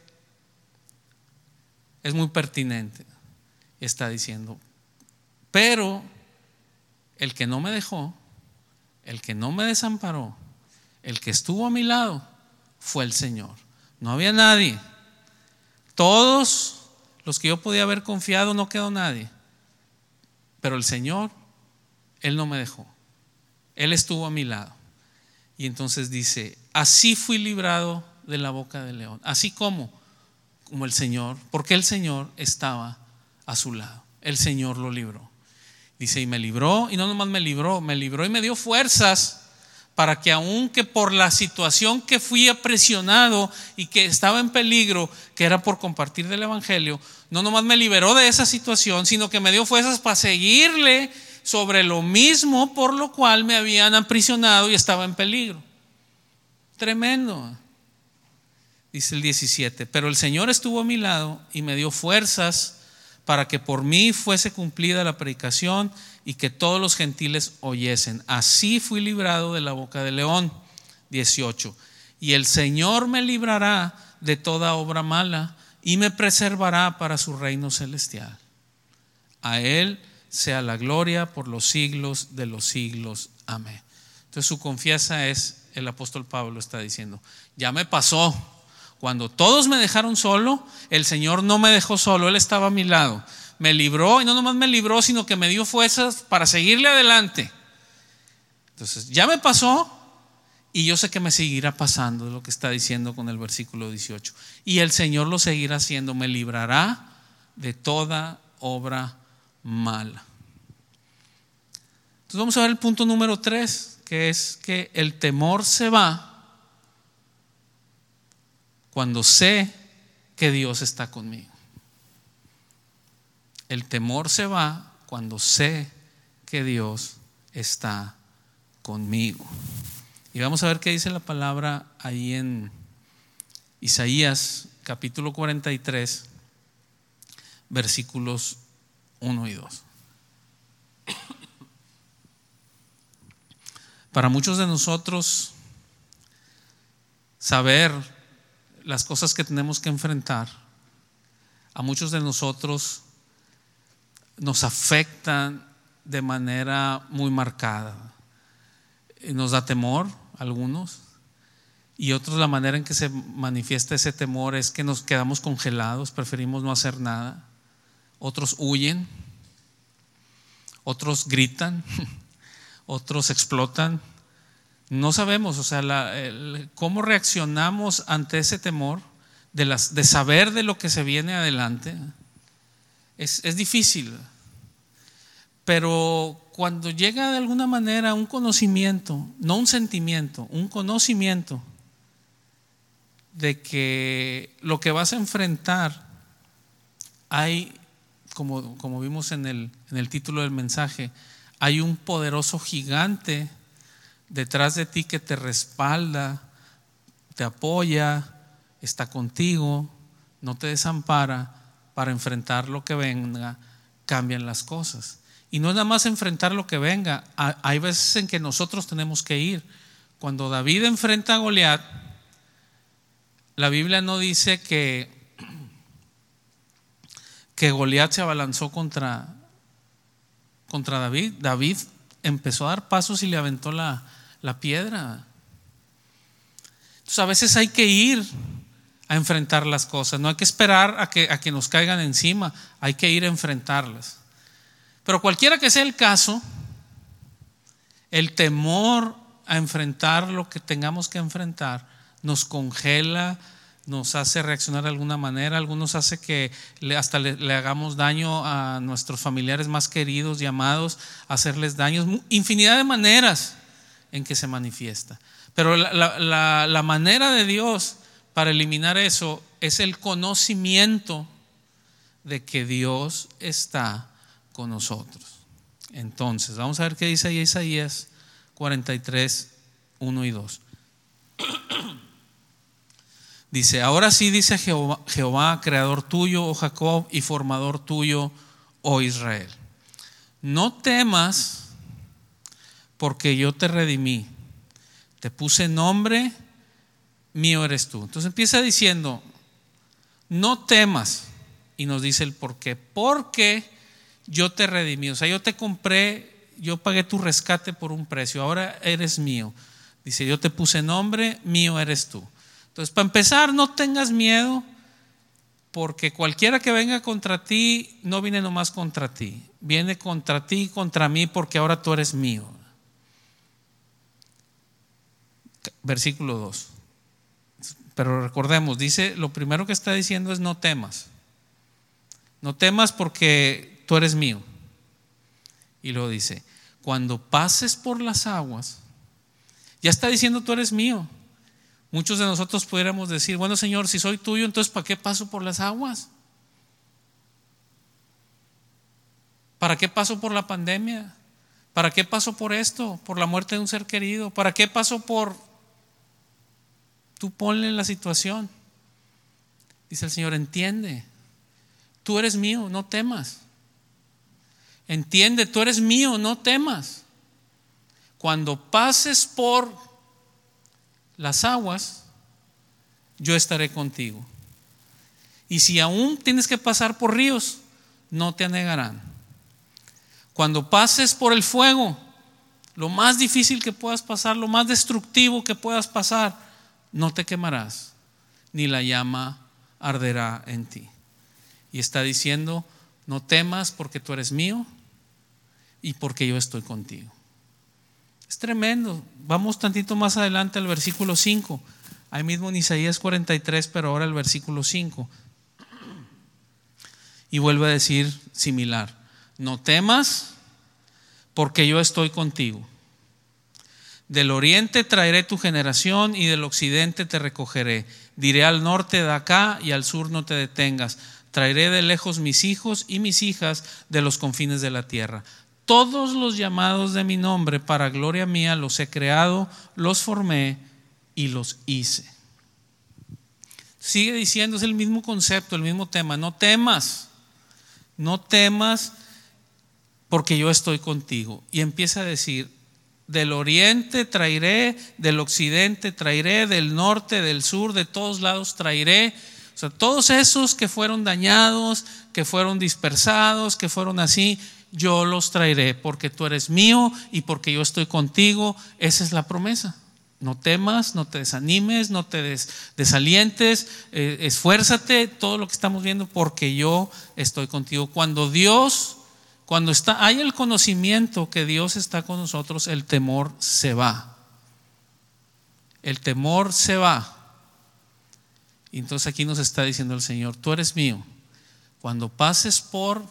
es muy pertinente. Está diciendo, pero el que no me dejó, el que no me desamparó, el que estuvo a mi lado, fue el Señor. No había nadie. Todos los que yo podía haber confiado, no quedó nadie. Pero el Señor, Él no me dejó. Él estuvo a mi lado. Y entonces dice, así fui librado de la boca del león. Así como, como el Señor, porque el Señor estaba a su lado. El Señor lo libró. Dice, y me libró, y no nomás me libró, me libró y me dio fuerzas para que aunque por la situación que fui aprisionado y que estaba en peligro, que era por compartir del evangelio, no nomás me liberó de esa situación, sino que me dio fuerzas para seguirle sobre lo mismo por lo cual me habían aprisionado y estaba en peligro. Tremendo. Dice el diecisiete, pero el Señor estuvo a mi lado y me dio fuerzas para que por mí fuese cumplida la predicación y que todos los gentiles oyesen. Así fui librado de la boca del león. dieciocho. Y el Señor me librará de toda obra mala y me preservará para su reino celestial. A Él sea la gloria por los siglos de los siglos. Amén. Entonces su confianza es, el apóstol Pablo está diciendo, ya me pasó. Cuando todos me dejaron solo, el Señor no me dejó solo, Él estaba a mi lado. Me libró, y no nomás me libró, sino que me dio fuerzas para seguirle adelante. Entonces, ya me pasó y yo sé que me seguirá pasando, es lo que está diciendo con el versículo dieciocho. Y el Señor lo seguirá haciendo, me librará de toda obra mala. Entonces vamos a ver el punto número tres, que es que el temor se va cuando sé que Dios está conmigo. El temor se va cuando sé que Dios está conmigo. Y vamos a ver qué dice la palabra ahí en Isaías capítulo cuarenta y tres, versículos uno y dos. Para muchos de nosotros, saber las cosas que tenemos que enfrentar, a muchos de nosotros nos afectan de manera muy marcada. Nos da temor a algunos, y otros la manera en que se manifiesta ese temor es que nos quedamos congelados, preferimos no hacer nada. Otros huyen, otros gritan, otros explotan. No sabemos, o sea, la, el, cómo reaccionamos ante ese temor de, las, de saber de lo que se viene adelante. Es, es difícil, pero cuando llega de alguna manera un conocimiento, no un sentimiento, un conocimiento de que lo que vas a enfrentar, hay, como, como vimos en el, en el título del mensaje, hay un poderoso gigante detrás de ti que te respalda, te apoya, está contigo, no te desampara. Para enfrentar lo que venga, cambian las cosas. Y no es nada más enfrentar lo que venga, hay veces en que nosotros tenemos que ir. Cuando David enfrenta a Goliat, la Biblia no dice que, que Goliat se abalanzó contra, contra David. David empezó a dar pasos y le aventó la, la piedra. Entonces a veces hay que ir a enfrentar las cosas, no hay que esperar a que, a que nos caigan encima, hay que ir a enfrentarlas. Pero cualquiera que sea el caso, el temor a enfrentar lo que tengamos que enfrentar nos congela, nos hace reaccionar de alguna manera, algunos hace que le, hasta le, le hagamos daño a nuestros familiares más queridos y amados, hacerles daños, infinidad de maneras en que se manifiesta. Pero la, la, la, la manera de Dios para eliminar eso es el conocimiento de que Dios está con nosotros. Entonces, vamos a ver qué dice ahí Isaías cuarenta y tres, uno y dos. Dice: ahora sí, dice Jehová, Jehová, creador tuyo, oh Jacob, y formador tuyo, oh Israel. No temas, porque yo te redimí, te puse nombre, mío eres tú. Entonces empieza diciendo: no temas, y nos dice el por qué. Porque yo te redimí, o sea, yo te compré, yo pagué tu rescate por un precio, ahora eres mío. Dice: yo te puse nombre, mío eres tú. Entonces, para empezar, no tengas miedo, porque cualquiera que venga contra ti no viene nomás contra ti, viene contra ti y contra mí, porque ahora tú eres mío. Versículo dos. Pero recordemos, dice, lo primero que está diciendo es: no temas. No temas porque tú eres mío. Y luego dice: cuando pases por las aguas, ya está diciendo tú eres mío. Muchos de nosotros pudiéramos decir: bueno, Señor, si soy tuyo, entonces ¿para qué paso por las aguas? ¿Para qué paso por la pandemia? ¿Para qué paso por esto? Por la muerte de un ser querido. ¿Para qué paso por...? Tú ponle la situación. Dice el Señor: entiende, tú eres mío, no temas. Entiende, tú eres mío, no temas. Cuando pases por las aguas, yo estaré contigo. Y si aún tienes que pasar por ríos, no te anegarán. Cuando pases por el fuego, lo más difícil que puedas pasar, lo más destructivo que puedas pasar, no te quemarás, ni la llama arderá en ti. Y está diciendo: no temas, porque tú eres mío y porque yo estoy contigo. Es tremendo. Vamos tantito más adelante al versículo cinco, ahí mismo en Isaías cuarenta y tres, pero ahora el versículo cinco. Y vuelve a decir similar: no temas, porque yo estoy contigo. Del oriente traeré tu generación, y del occidente te recogeré. Diré al norte: de acá, y al sur: no te detengas. Traeré de lejos mis hijos y mis hijas de los confines de la tierra. Todos los llamados de mi nombre, para gloria mía, los he creado, los formé y los hice. Sigue diciendo, es el mismo concepto, el mismo tema: no temas, no temas, porque yo estoy contigo. Y empieza a decir: del oriente traeré, del occidente traeré, del norte, del sur, de todos lados traeré. O sea, todos esos que fueron dañados, que fueron dispersados, que fueron así, yo los traeré, porque tú eres mío y porque yo estoy contigo. Esa es la promesa. No temas, no te desanimes, no te des, desalientes, eh, esfuérzate, todo lo que estamos viendo, porque yo estoy contigo. Cuando Dios, cuando está, hay el conocimiento que Dios está con nosotros, el temor se va. El temor se va. Y entonces aquí nos está diciendo el Señor: tú eres mío. Cuando pases por,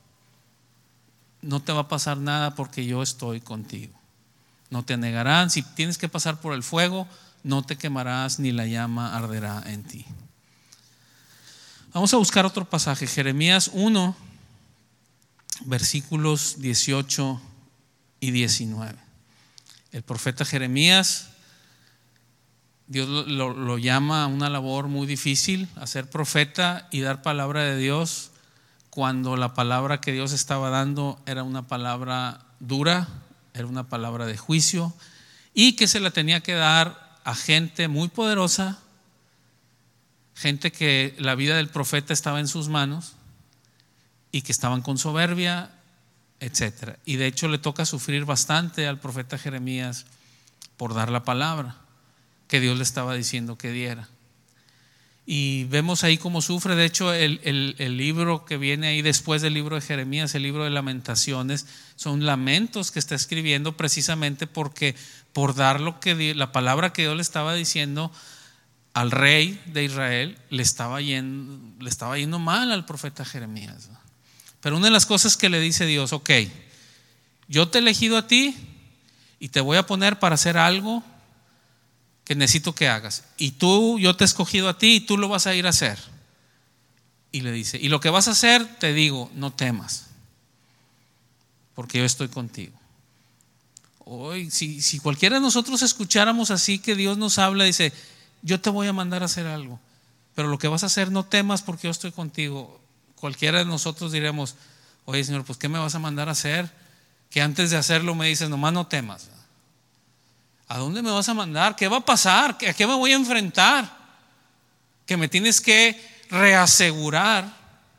no te va a pasar nada, porque yo estoy contigo. No te anegarán. Si tienes que pasar por el fuego, no te quemarás, ni la llama arderá en ti. Vamos a buscar otro pasaje, Jeremías uno, versículos dieciocho y diecinueve. El profeta Jeremías, Dios lo, lo, lo llama a una labor muy difícil, a ser profeta y dar palabra de Dios, cuando la palabra que Dios estaba dando era una palabra dura, era una palabra de juicio, y que se la tenía que dar a gente muy poderosa, gente que la vida del profeta estaba en sus manos y que estaban con soberbia, etcétera. Y de hecho le toca sufrir bastante al profeta Jeremías por dar la palabra que Dios le estaba diciendo que diera. Y vemos ahí cómo sufre. De hecho, el, el, el libro que viene ahí después del libro de Jeremías, el libro de Lamentaciones, son lamentos que está escribiendo precisamente porque por dar lo que la palabra que Dios le estaba diciendo al rey de Israel, le estaba yendo, le estaba yendo mal al profeta Jeremías. Pero una de las cosas que le dice Dios: ok, yo te he elegido a ti y te voy a poner para hacer algo que necesito que hagas. Y tú, yo te he escogido a ti y tú lo vas a ir a hacer. Y le dice, y lo que vas a hacer, te digo, no temas, porque yo estoy contigo. Hoy, si, si cualquiera de nosotros escucháramos así que Dios nos habla, dice, yo te voy a mandar a hacer algo, pero lo que vas a hacer, no temas porque yo estoy contigo. Cualquiera de nosotros diríamos, oye Señor, pues ¿qué me vas a mandar a hacer? Que antes de hacerlo me dices, nomás no temas. ¿A dónde me vas a mandar? ¿Qué va a pasar? ¿A qué me voy a enfrentar? Que me tienes que reasegurar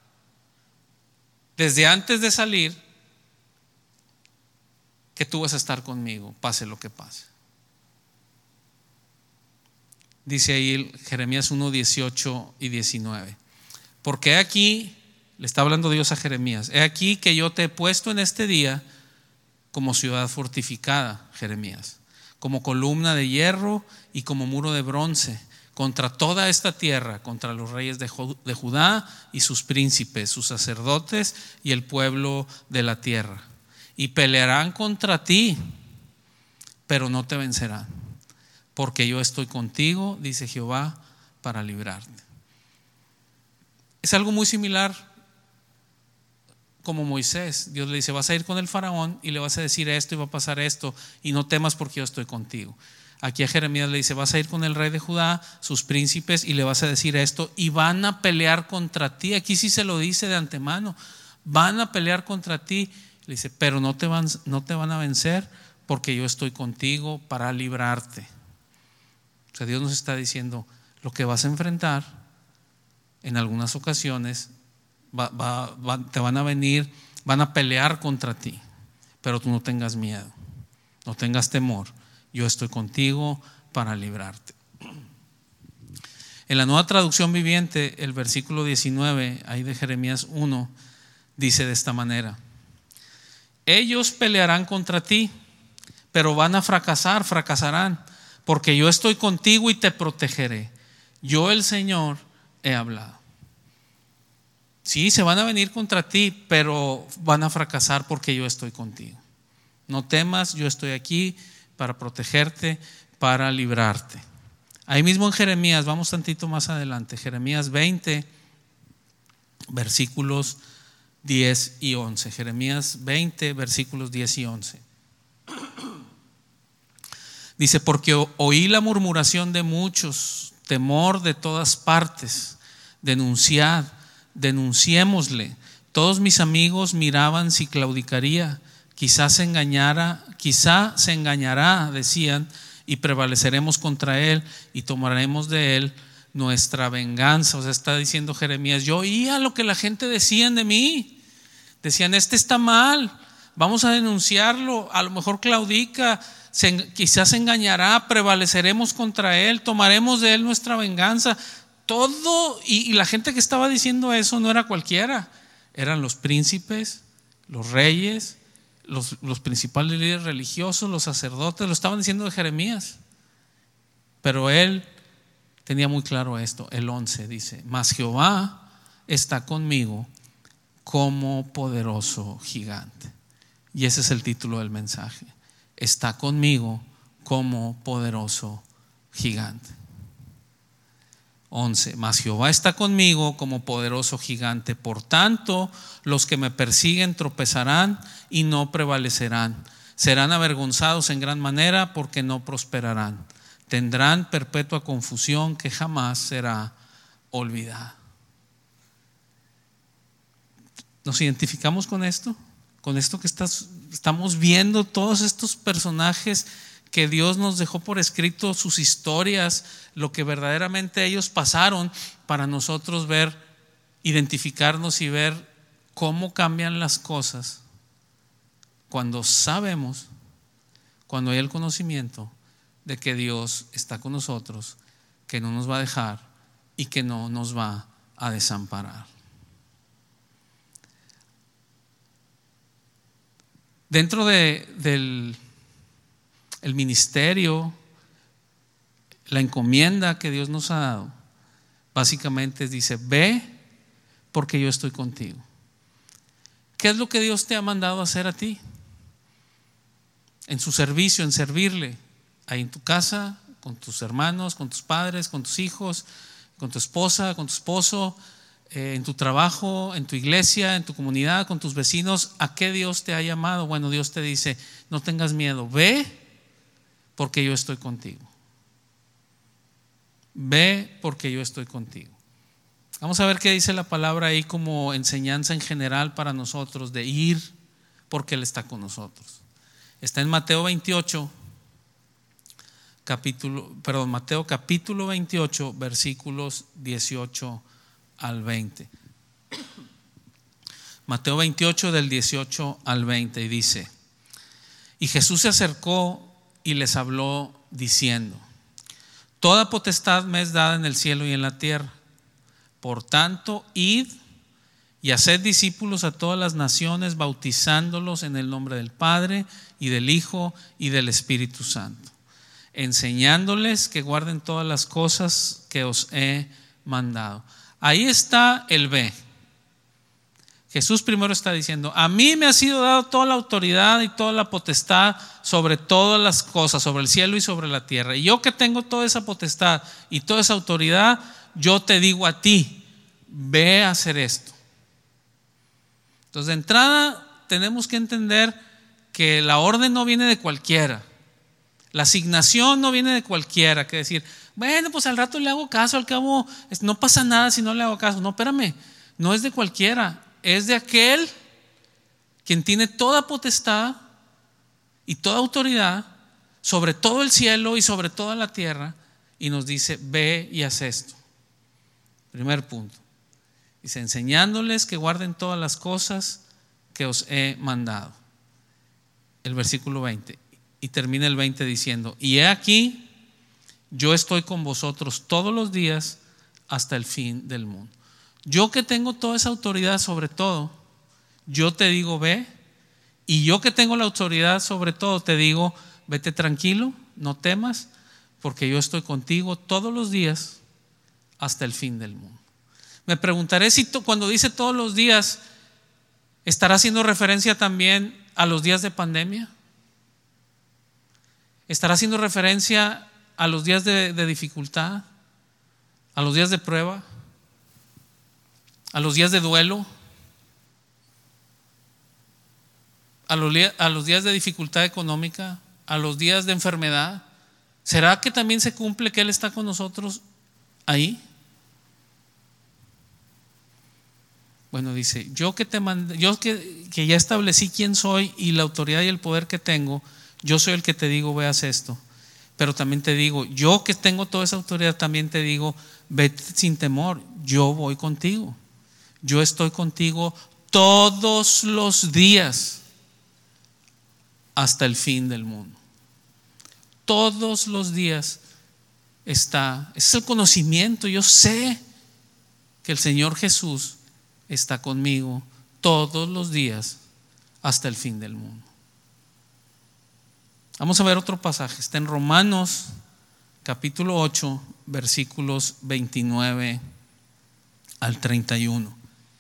desde antes de salir que tú vas a estar conmigo, pase lo que pase. Dice ahí Jeremías uno, dieciocho y diecinueve. Porque he aquí, le está hablando Dios a Jeremías, he aquí que yo te he puesto en este día como ciudad fortificada, Jeremías, como columna de hierro y como muro de bronce, contra toda esta tierra, contra los reyes de Judá y sus príncipes, sus sacerdotes y el pueblo de la tierra. Y pelearán contra ti, pero no te vencerán, porque yo estoy contigo, dice Jehová, para librarte. Es algo muy similar como Moisés. Dios le dice, vas a ir con el faraón y le vas a decir esto y va a pasar esto, y no temas porque yo estoy contigo. Aquí a Jeremías le dice, vas a ir con el rey de Judá, sus príncipes, y le vas a decir esto, y van a pelear contra ti. Aquí sí se lo dice de antemano, van a pelear contra ti. Le dice, pero no te van, no te van a vencer porque yo estoy contigo para librarte. O sea, Dios nos está diciendo, lo que vas a enfrentar en algunas ocasiones va, va, va, te van a venir, van a pelear contra ti, pero tú no tengas miedo, no tengas temor, yo estoy contigo para librarte. En la Nueva Traducción Viviente, el versículo diecinueve, ahí de Jeremías uno, dice de esta manera: ellos pelearán contra ti, pero van a fracasar, fracasarán, porque yo estoy contigo y te protegeré. Yo, el Señor, he hablado. Sí, se van a venir contra ti, pero van a fracasar porque yo estoy contigo. No temas, yo estoy aquí para protegerte, para librarte. Ahí mismo en Jeremías, vamos tantito más adelante, Jeremías veinte, versículos diez y once. Jeremías veinte, versículos diez y once. Dice, porque oí la murmuración de muchos, temor de todas partes, denunciad, denunciémosle. Todos mis amigos miraban si claudicaría, quizás se engañara, quizá se engañará, decían, y prevaleceremos contra él y tomaremos de él nuestra venganza. O sea, está diciendo Jeremías, yo oía lo que la gente decían de mí. Decían, este está mal, vamos a denunciarlo, a lo mejor claudica, se, quizás se engañará, prevaleceremos contra él, tomaremos de él nuestra venganza. Todo, y, y la gente que estaba diciendo eso no era cualquiera, eran los príncipes, los reyes, los, los principales líderes religiosos, los sacerdotes, lo estaban diciendo de Jeremías. Pero él tenía muy claro esto. El once dice, mas Jehová está conmigo como poderoso gigante. Y ese es el título del mensaje. Está conmigo como poderoso gigante. once. Mas Jehová está conmigo como poderoso gigante. Por tanto, los que me persiguen tropezarán y no prevalecerán. Serán avergonzados en gran manera porque no prosperarán. Tendrán perpetua confusión que jamás será olvidada. ¿Nos identificamos con esto? Con esto que estás, estamos viendo, todos estos personajes que Dios nos dejó por escrito, sus historias, lo que verdaderamente ellos pasaron, para nosotros ver, identificarnos y ver cómo cambian las cosas cuando sabemos, cuando hay el conocimiento de que Dios está con nosotros, que no nos va a dejar y que no nos va a desamparar. Dentro de, del el ministerio, la encomienda que Dios nos ha dado, básicamente dice, ve porque yo estoy contigo. ¿Qué es lo que Dios te ha mandado a hacer a ti? En su servicio, en servirle, ahí en tu casa, con tus hermanos, con tus padres, con tus hijos, con tu esposa, con tu esposo, eh, en tu trabajo, en tu iglesia, en tu comunidad, con tus vecinos. ¿A qué Dios te ha llamado? Bueno, Dios te dice: no tengas miedo, ve porque yo estoy contigo. Ve porque yo estoy contigo. Vamos a ver qué dice la palabra ahí como enseñanza en general para nosotros, de ir porque Él está con nosotros. Está en Mateo veintiocho, capítulo, perdón, Mateo capítulo veintiocho, versículos dieciocho al veinte. Mateo veintiocho del dieciocho al veinte, y dice: y Jesús se acercó y les habló diciendo: toda potestad me es dada en el cielo y en la tierra. Por tanto, id y haced discípulos a todas las naciones, bautizándolos en el nombre del Padre y del Hijo y del Espíritu Santo, enseñándoles que guarden todas las cosas que os he mandado. Ahí está el ve. Jesús primero está diciendo: a mí me ha sido dado toda la autoridad y toda la potestad sobre todas las cosas, sobre el cielo y sobre la tierra. Y yo que tengo toda esa potestad y toda esa autoridad, yo te digo a ti: ve a hacer esto. Entonces, de entrada tenemos que entender que la orden no viene de cualquiera, la asignación no viene de cualquiera. Que decir, bueno, pues al rato le hago caso, al cabo no pasa nada si no le hago caso. No, espérame, no es de cualquiera, es de aquel quien tiene toda potestad y toda autoridad sobre todo el cielo y sobre toda la tierra, y nos dice: ve y haz esto. Primer punto. Dice: enseñándoles que guarden todas las cosas que os he mandado. El versículo veinte. Y termina el veinte diciendo: y he aquí, yo estoy con vosotros todos los días hasta el fin del mundo. Yo que tengo toda esa autoridad sobre todo, yo te digo: ve. Y yo que tengo la autoridad sobre todo, te digo: vete tranquilo, no temas, porque yo estoy contigo todos los días hasta el fin del mundo. Me preguntaré si cuando dice todos los días, ¿estará haciendo referencia también a los días de pandemia? ¿Estará haciendo referencia a los días de, de dificultad? ¿A los días de prueba? ¿A los días de duelo? ¿A los, a los días de dificultad económica? ¿A los días de enfermedad? ¿Será que también se cumple que Él está con nosotros ahí? Bueno, dice: yo que te mandé, yo que, que ya establecí quién soy y la autoridad y el poder que tengo, yo soy el que te digo: veas esto. Pero también te digo, yo que tengo toda esa autoridad, también te digo: vete sin temor, yo voy contigo. Yo estoy contigo todos los días hasta el fin del mundo. Todos los días está, ese es el conocimiento. Yo sé que el Señor Jesús está conmigo todos los días hasta el fin del mundo. Vamos a ver otro pasaje. Está en Romanos capítulo ocho, versículos veintinueve al treinta y uno.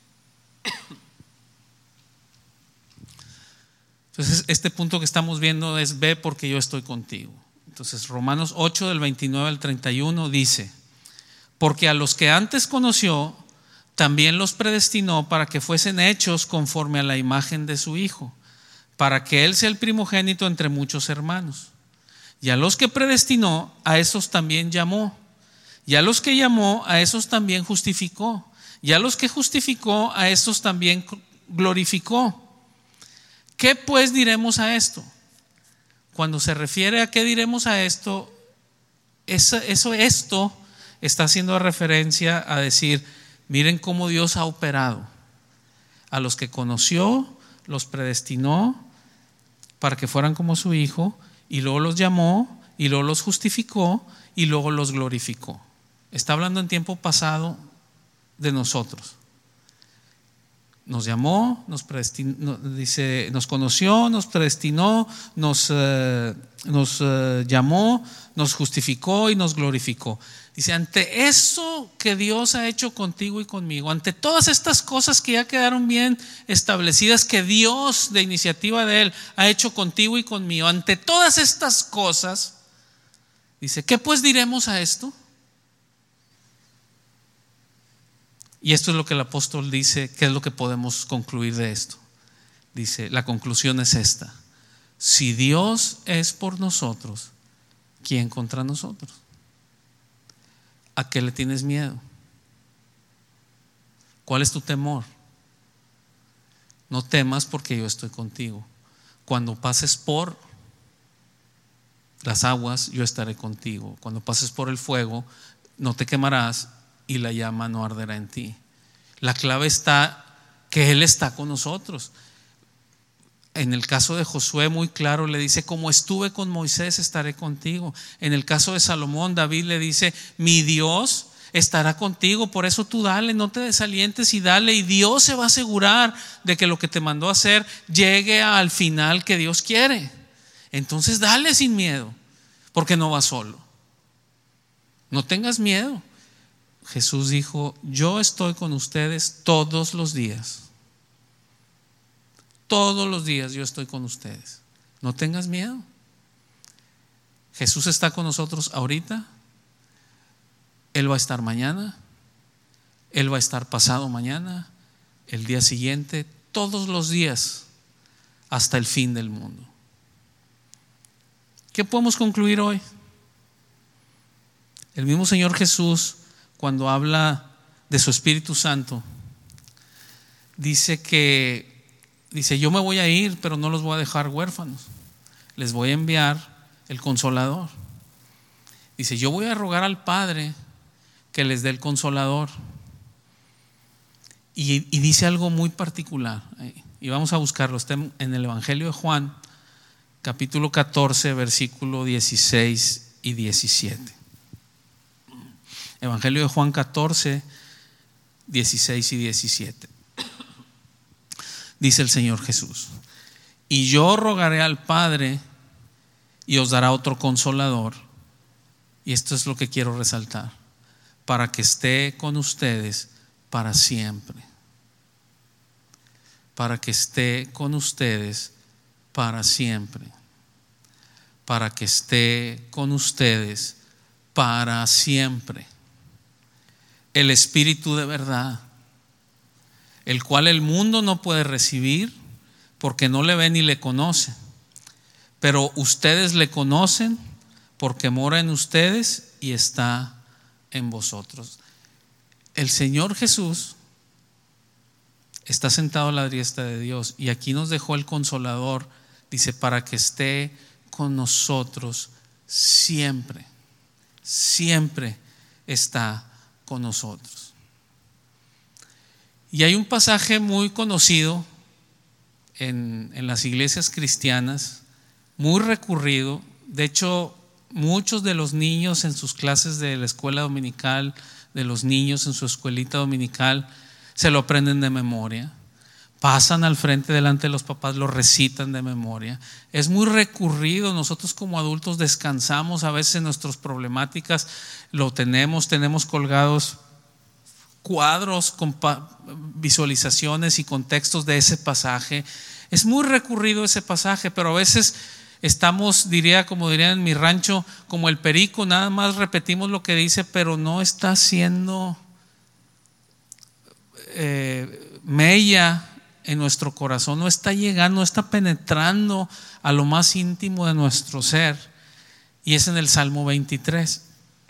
Entonces, este punto que estamos viendo es: ve porque yo estoy contigo. Entonces, Romanos ocho del veintinueve al treinta y uno dice: porque a los que antes conoció, también los predestinó para que fuesen hechos conforme a la imagen de su Hijo, para que Él sea el primogénito entre muchos hermanos. Y a los que predestinó, a esos también llamó. Y a los que llamó, a esos también justificó. Y a los que justificó, a esos también glorificó. ¿Qué pues diremos a esto? Cuando se refiere a qué diremos a esto, eso, eso esto está haciendo referencia a decir: miren cómo Dios ha operado. A los que conoció, los predestinó para que fueran como su Hijo, y luego los llamó, y luego los justificó, y luego los glorificó. Está hablando en tiempo pasado de nosotros. Nos llamó, nos predestinó, dice, nos conoció, nos predestinó, nos, eh, nos eh, llamó, nos justificó y nos glorificó. Dice: ante eso que Dios ha hecho contigo y conmigo, ante todas estas cosas que ya quedaron bien establecidas, que Dios, de iniciativa de Él, ha hecho contigo y conmigo, ante todas estas cosas, Dice, ¿qué pues diremos a esto? Y esto es lo que el apóstol dice, ¿qué es lo que podemos concluir de esto? Dice, la conclusión es esta: si Dios es por nosotros, ¿quién contra nosotros? ¿A qué le tienes miedo? ¿Cuál es tu temor? No temas, porque yo estoy contigo. Cuando pases por las aguas, yo estaré contigo. Cuando pases por el fuego, no te quemarás y la llama no arderá en ti. La clave está que Él está con nosotros. En el caso de Josué, muy claro, le dice, como estuve con Moisés, estaré contigo. En el caso de Salomón, David le dice, mi Dios estará contigo, por eso tú dale, no te desalientes y dale, y Dios se va a asegurar de que lo que te mandó a hacer llegue al final que Dios quiere. Entonces dale sin miedo, porque no vas solo. No tengas miedo. Jesús dijo, yo estoy con ustedes todos los días. Todos los días yo estoy con ustedes. No tengas miedo. Jesús está con nosotros ahorita. Él va a estar mañana. Él va a estar pasado mañana, el día siguiente, todos los días, hasta el fin del mundo. ¿Qué podemos concluir hoy? El mismo Señor Jesús, cuando habla de su Espíritu Santo, dice que Dice, yo me voy a ir, pero no los voy a dejar huérfanos. Les voy a enviar el Consolador. Dice, yo voy a rogar al Padre que les dé el Consolador. Y, y dice algo muy particular. Y vamos a buscarlo. Está en el Evangelio de Juan, capítulo catorce, versículo dieciséis y diecisiete. Evangelio de Juan catorce, dieciséis y diecisiete. Dice el Señor Jesús, y yo rogaré al Padre y os dará otro Consolador, y esto es lo que quiero resaltar, para que esté con ustedes para siempre, para que esté con ustedes para siempre, para que esté con ustedes para siempre, el Espíritu de verdad, el cual el mundo no puede recibir porque no le ve ni le conoce, pero ustedes le conocen porque mora en ustedes y está en vosotros. El Señor Jesús está sentado a la diestra de Dios y aquí nos dejó el Consolador, dice, para que esté con nosotros siempre, siempre está con nosotros. Y hay un pasaje muy conocido en, en las iglesias cristianas, muy recurrido. De hecho, muchos de los niños en sus clases de la escuela dominical, de los niños en su escuelita dominical, se lo aprenden de memoria. Pasan al frente delante de los papás, lo recitan de memoria. Es muy recurrido. Nosotros como adultos descansamos a veces en nuestras problemáticas, lo tenemos, tenemos colgados cuadros con visualizaciones y contextos de ese pasaje. Es muy recurrido ese pasaje, pero a veces estamos, diría, como dirían en mi rancho, como el perico, nada más repetimos lo que dice, pero no está haciendo eh, mella en nuestro corazón, no está llegando, no está penetrando a lo más íntimo de nuestro ser. Y es en el Salmo veintitrés.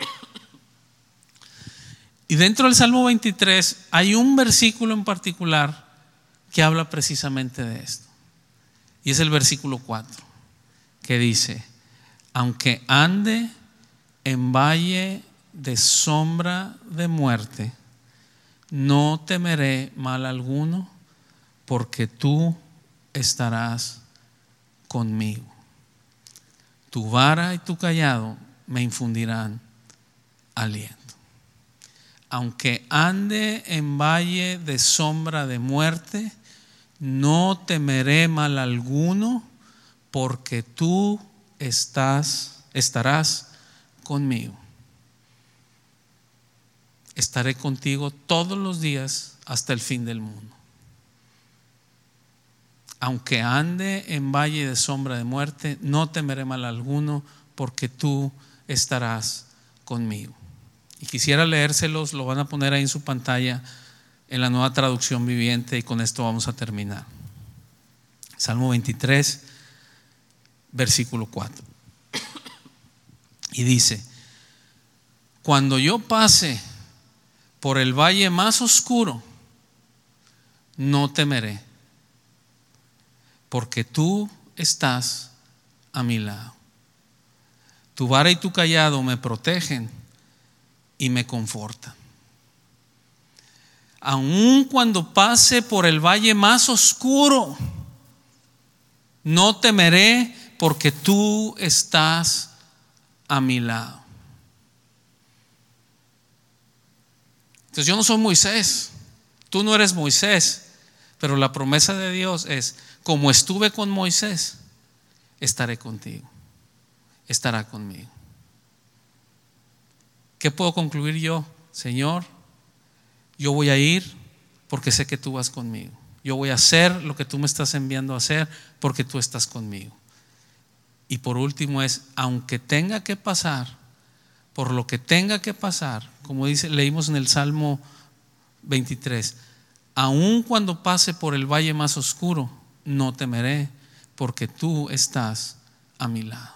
Y dentro del Salmo veintitrés hay un versículo en particular que habla precisamente de esto. Y es el versículo cuatro, que dice, aunque ande en valle de sombra de muerte, no temeré mal alguno, porque tú estarás conmigo. Tu vara y tu cayado me infundirán aliento. Aunque ande en valle de sombra de muerte, no temeré mal alguno, porque tú estás, estarás conmigo. Estaré contigo todos los días hasta el fin del mundo. Aunque ande en valle de sombra de muerte, no temeré mal alguno, porque tú estarás conmigo. Y quisiera leérselos, lo van a poner ahí en su pantalla en la Nueva Traducción Viviente, y con esto vamos a terminar. Salmo veintitrés, versículo cuatro. Y dice: cuando yo pase por el valle más oscuro, no temeré, porque tú estás a mi lado. Tu vara y tu cayado me protegen y me confortan. Aun cuando pase por el valle más oscuro, no temeré, porque tú estás a mi lado. Entonces yo no soy Moisés, tú no eres Moisés, pero la promesa de Dios es: como estuve con Moisés, estaré contigo, estará conmigo. ¿Qué puedo concluir yo? Señor, yo voy a ir porque sé que tú vas conmigo. Yo voy a hacer lo que tú me estás enviando a hacer porque tú estás conmigo. Y por último es: aunque tenga que pasar por lo que tenga que pasar, como dice, leímos en el Salmo veintitrés, aun cuando pase por el valle más oscuro, no temeré, porque tú estás a mi lado.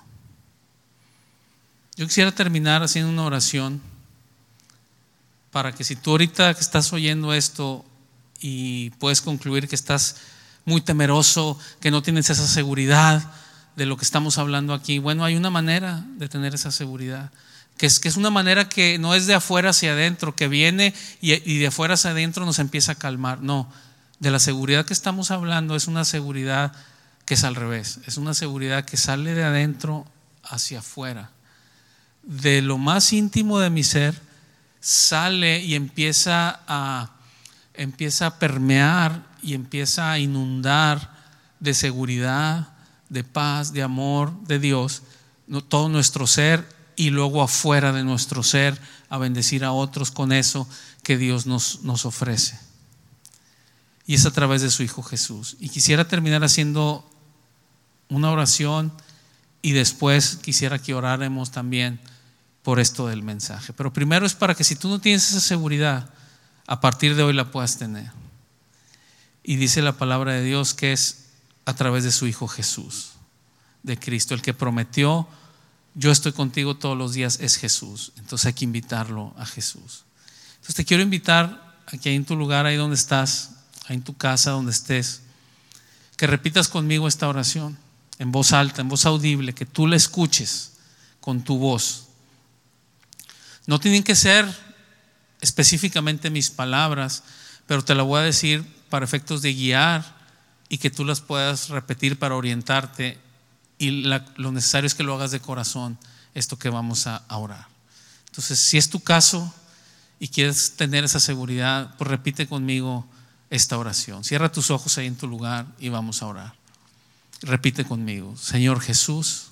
Yo quisiera terminar haciendo una oración para que, si tú ahorita que estás oyendo esto y puedes concluir que estás muy temeroso, que no tienes esa seguridad de lo que estamos hablando aquí, bueno, hay una manera de tener esa seguridad, que es, que es una manera que no es de afuera hacia adentro, que viene y, y de afuera hacia adentro nos empieza a calmar. No, de la seguridad que estamos hablando es una seguridad que es al revés, es una seguridad que sale de adentro hacia afuera. De lo más íntimo de mi ser sale y empieza a, empieza a permear y empieza a inundar de seguridad, de paz, de amor de Dios, todo nuestro ser, y luego afuera de nuestro ser a bendecir a otros con eso que Dios nos, nos ofrece. Y es a través de su Hijo Jesús. Y quisiera terminar haciendo una oración, y después quisiera que oráramos también por esto del mensaje. Pero primero es para que, si tú no tienes esa seguridad, a partir de hoy la puedas tener. Y dice la palabra de Dios que es a través de su Hijo Jesús, de Cristo, el que prometió: yo estoy contigo todos los días, es Jesús. Entonces hay que invitarlo a Jesús. Entonces te quiero invitar aquí en tu lugar, ahí donde estás, ahí en tu casa, donde estés, que repitas conmigo esta oración en voz alta, en voz audible, que tú la escuches con tu voz. No tienen que ser específicamente mis palabras, pero te la voy a decir para efectos de guiar y que tú las puedas repetir para orientarte. Y la, lo necesario es que lo hagas de corazón, esto que vamos a, a orar. Entonces, si es tu caso y quieres tener esa seguridad, pues repite conmigo esta oración. Cierra tus ojos ahí en tu lugar y vamos a orar. Repite conmigo: Señor Jesús,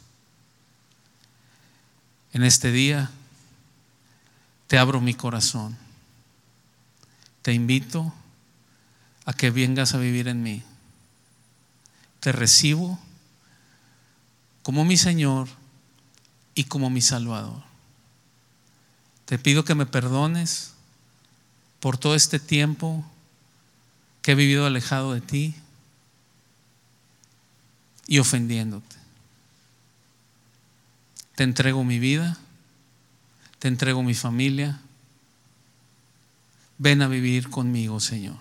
en este día te abro mi corazón. Te invito a que vengas a vivir en mí. Te recibo como mi Señor y como mi Salvador. Te pido que me perdones por todo este tiempo que he vivido alejado de ti y ofendiéndote. Te entrego mi vida, te entrego mi familia. Ven a vivir conmigo, Señor.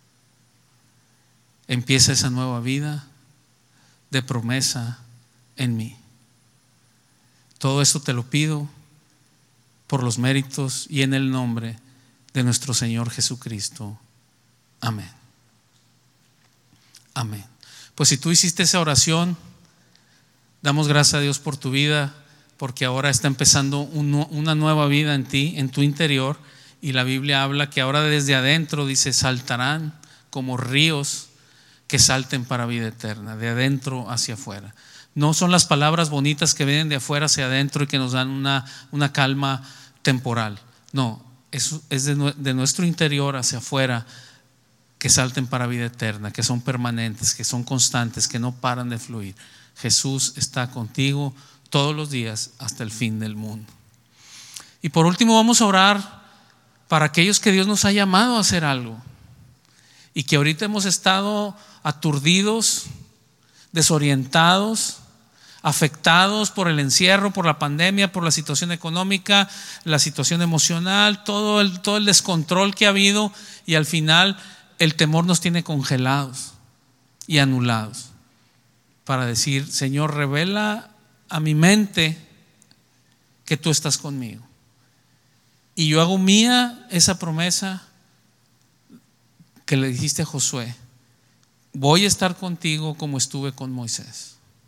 Empieza esa nueva vida de promesa en mí. Todo esto te lo pido por los méritos y en el nombre de nuestro Señor Jesucristo. Amén. Amén. Pues si tú hiciste esa oración, damos gracias a Dios por tu vida, porque ahora está empezando un, una nueva vida en ti, en tu interior. Y la Biblia habla que ahora desde adentro, dice, saltarán como ríos que salten para vida eterna, de adentro hacia afuera. No son las palabras bonitas que vienen de afuera hacia adentro y que nos dan una, una calma temporal. No, es, es de, de nuestro interior hacia afuera, que salten para vida eterna, que son permanentes, que son constantes, que no paran de fluir. Jesús está contigo todos los días hasta el fin del mundo. Y por último vamos a orar para aquellos que Dios nos ha llamado a hacer algo y que ahorita hemos estado aturdidos, desorientados, afectados por el encierro, por la pandemia, por la situación económica, la situación emocional, todo el, todo el descontrol que ha habido, y al final el temor nos tiene congelados y anulados, para decir: Señor, revela a mi mente que tú estás conmigo. Y yo hago mía esa promesa que le dijiste a Josué: voy a estar contigo como estuve con Moisés.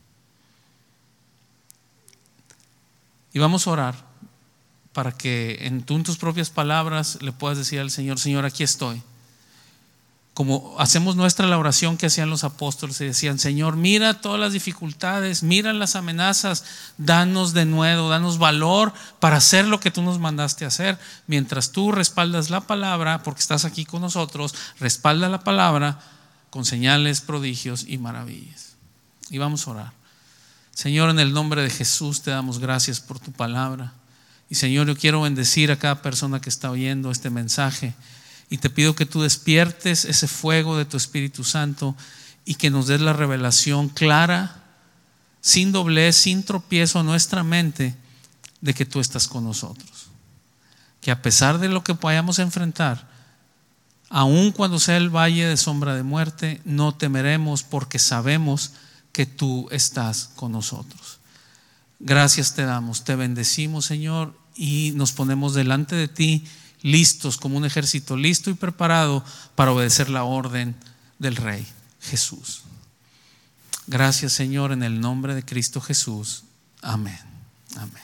Y vamos a orar para que en, tú en tus propias palabras le puedas decir al Señor: Señor, aquí estoy. Como hacemos nuestra la oración que hacían los apóstoles, y decían: Señor, mira todas las dificultades, mira las amenazas, danos de nuevo, danos valor para hacer lo que tú nos mandaste a hacer. Mientras tú respaldas la palabra, porque estás aquí con nosotros, respalda la palabra con señales, prodigios y maravillas. Y vamos a orar. Señor, en el nombre de Jesús te damos gracias por tu palabra. Y Señor, yo quiero bendecir a cada persona que está oyendo este mensaje, y te pido que tú despiertes ese fuego de tu Espíritu Santo y que nos des la revelación clara, sin doblez, sin tropiezo a nuestra mente, de que tú estás con nosotros. Que a pesar de lo que vayamos a enfrentar, aun cuando sea el valle de sombra de muerte, no temeremos, porque sabemos que tú estás con nosotros. Gracias te damos, te bendecimos, Señor, y nos ponemos delante de ti, listos como un ejército, listo y preparado para obedecer la orden del Rey Jesús. Gracias, Señor, en el nombre de Cristo Jesús. Amén. Amén.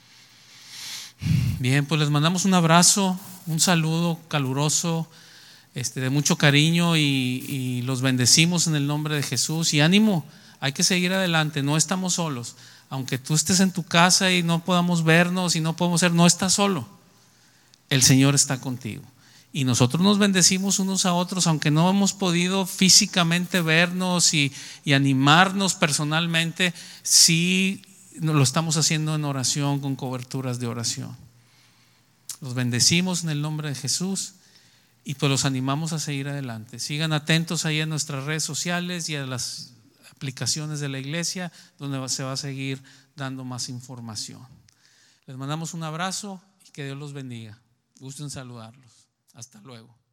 Bien, pues les mandamos un abrazo, un saludo caluroso, este, de mucho cariño, y, y los bendecimos en el nombre de Jesús. Y ánimo, hay que seguir adelante, no estamos solos. Aunque tú estés en tu casa y no podamos vernos y no podemos ser, no estás solo. El Señor está contigo. Y nosotros nos bendecimos unos a otros, aunque no hemos podido físicamente vernos y, y animarnos personalmente, sí lo estamos haciendo en oración, con coberturas de oración. Los bendecimos en el nombre de Jesús. Y pues los animamos a seguir adelante. Sigan atentos ahí en nuestras redes sociales y a las aplicaciones de la iglesia, donde se va a seguir dando más información. Les mandamos un abrazo y que Dios los bendiga. Gusto en saludarlos. Hasta luego.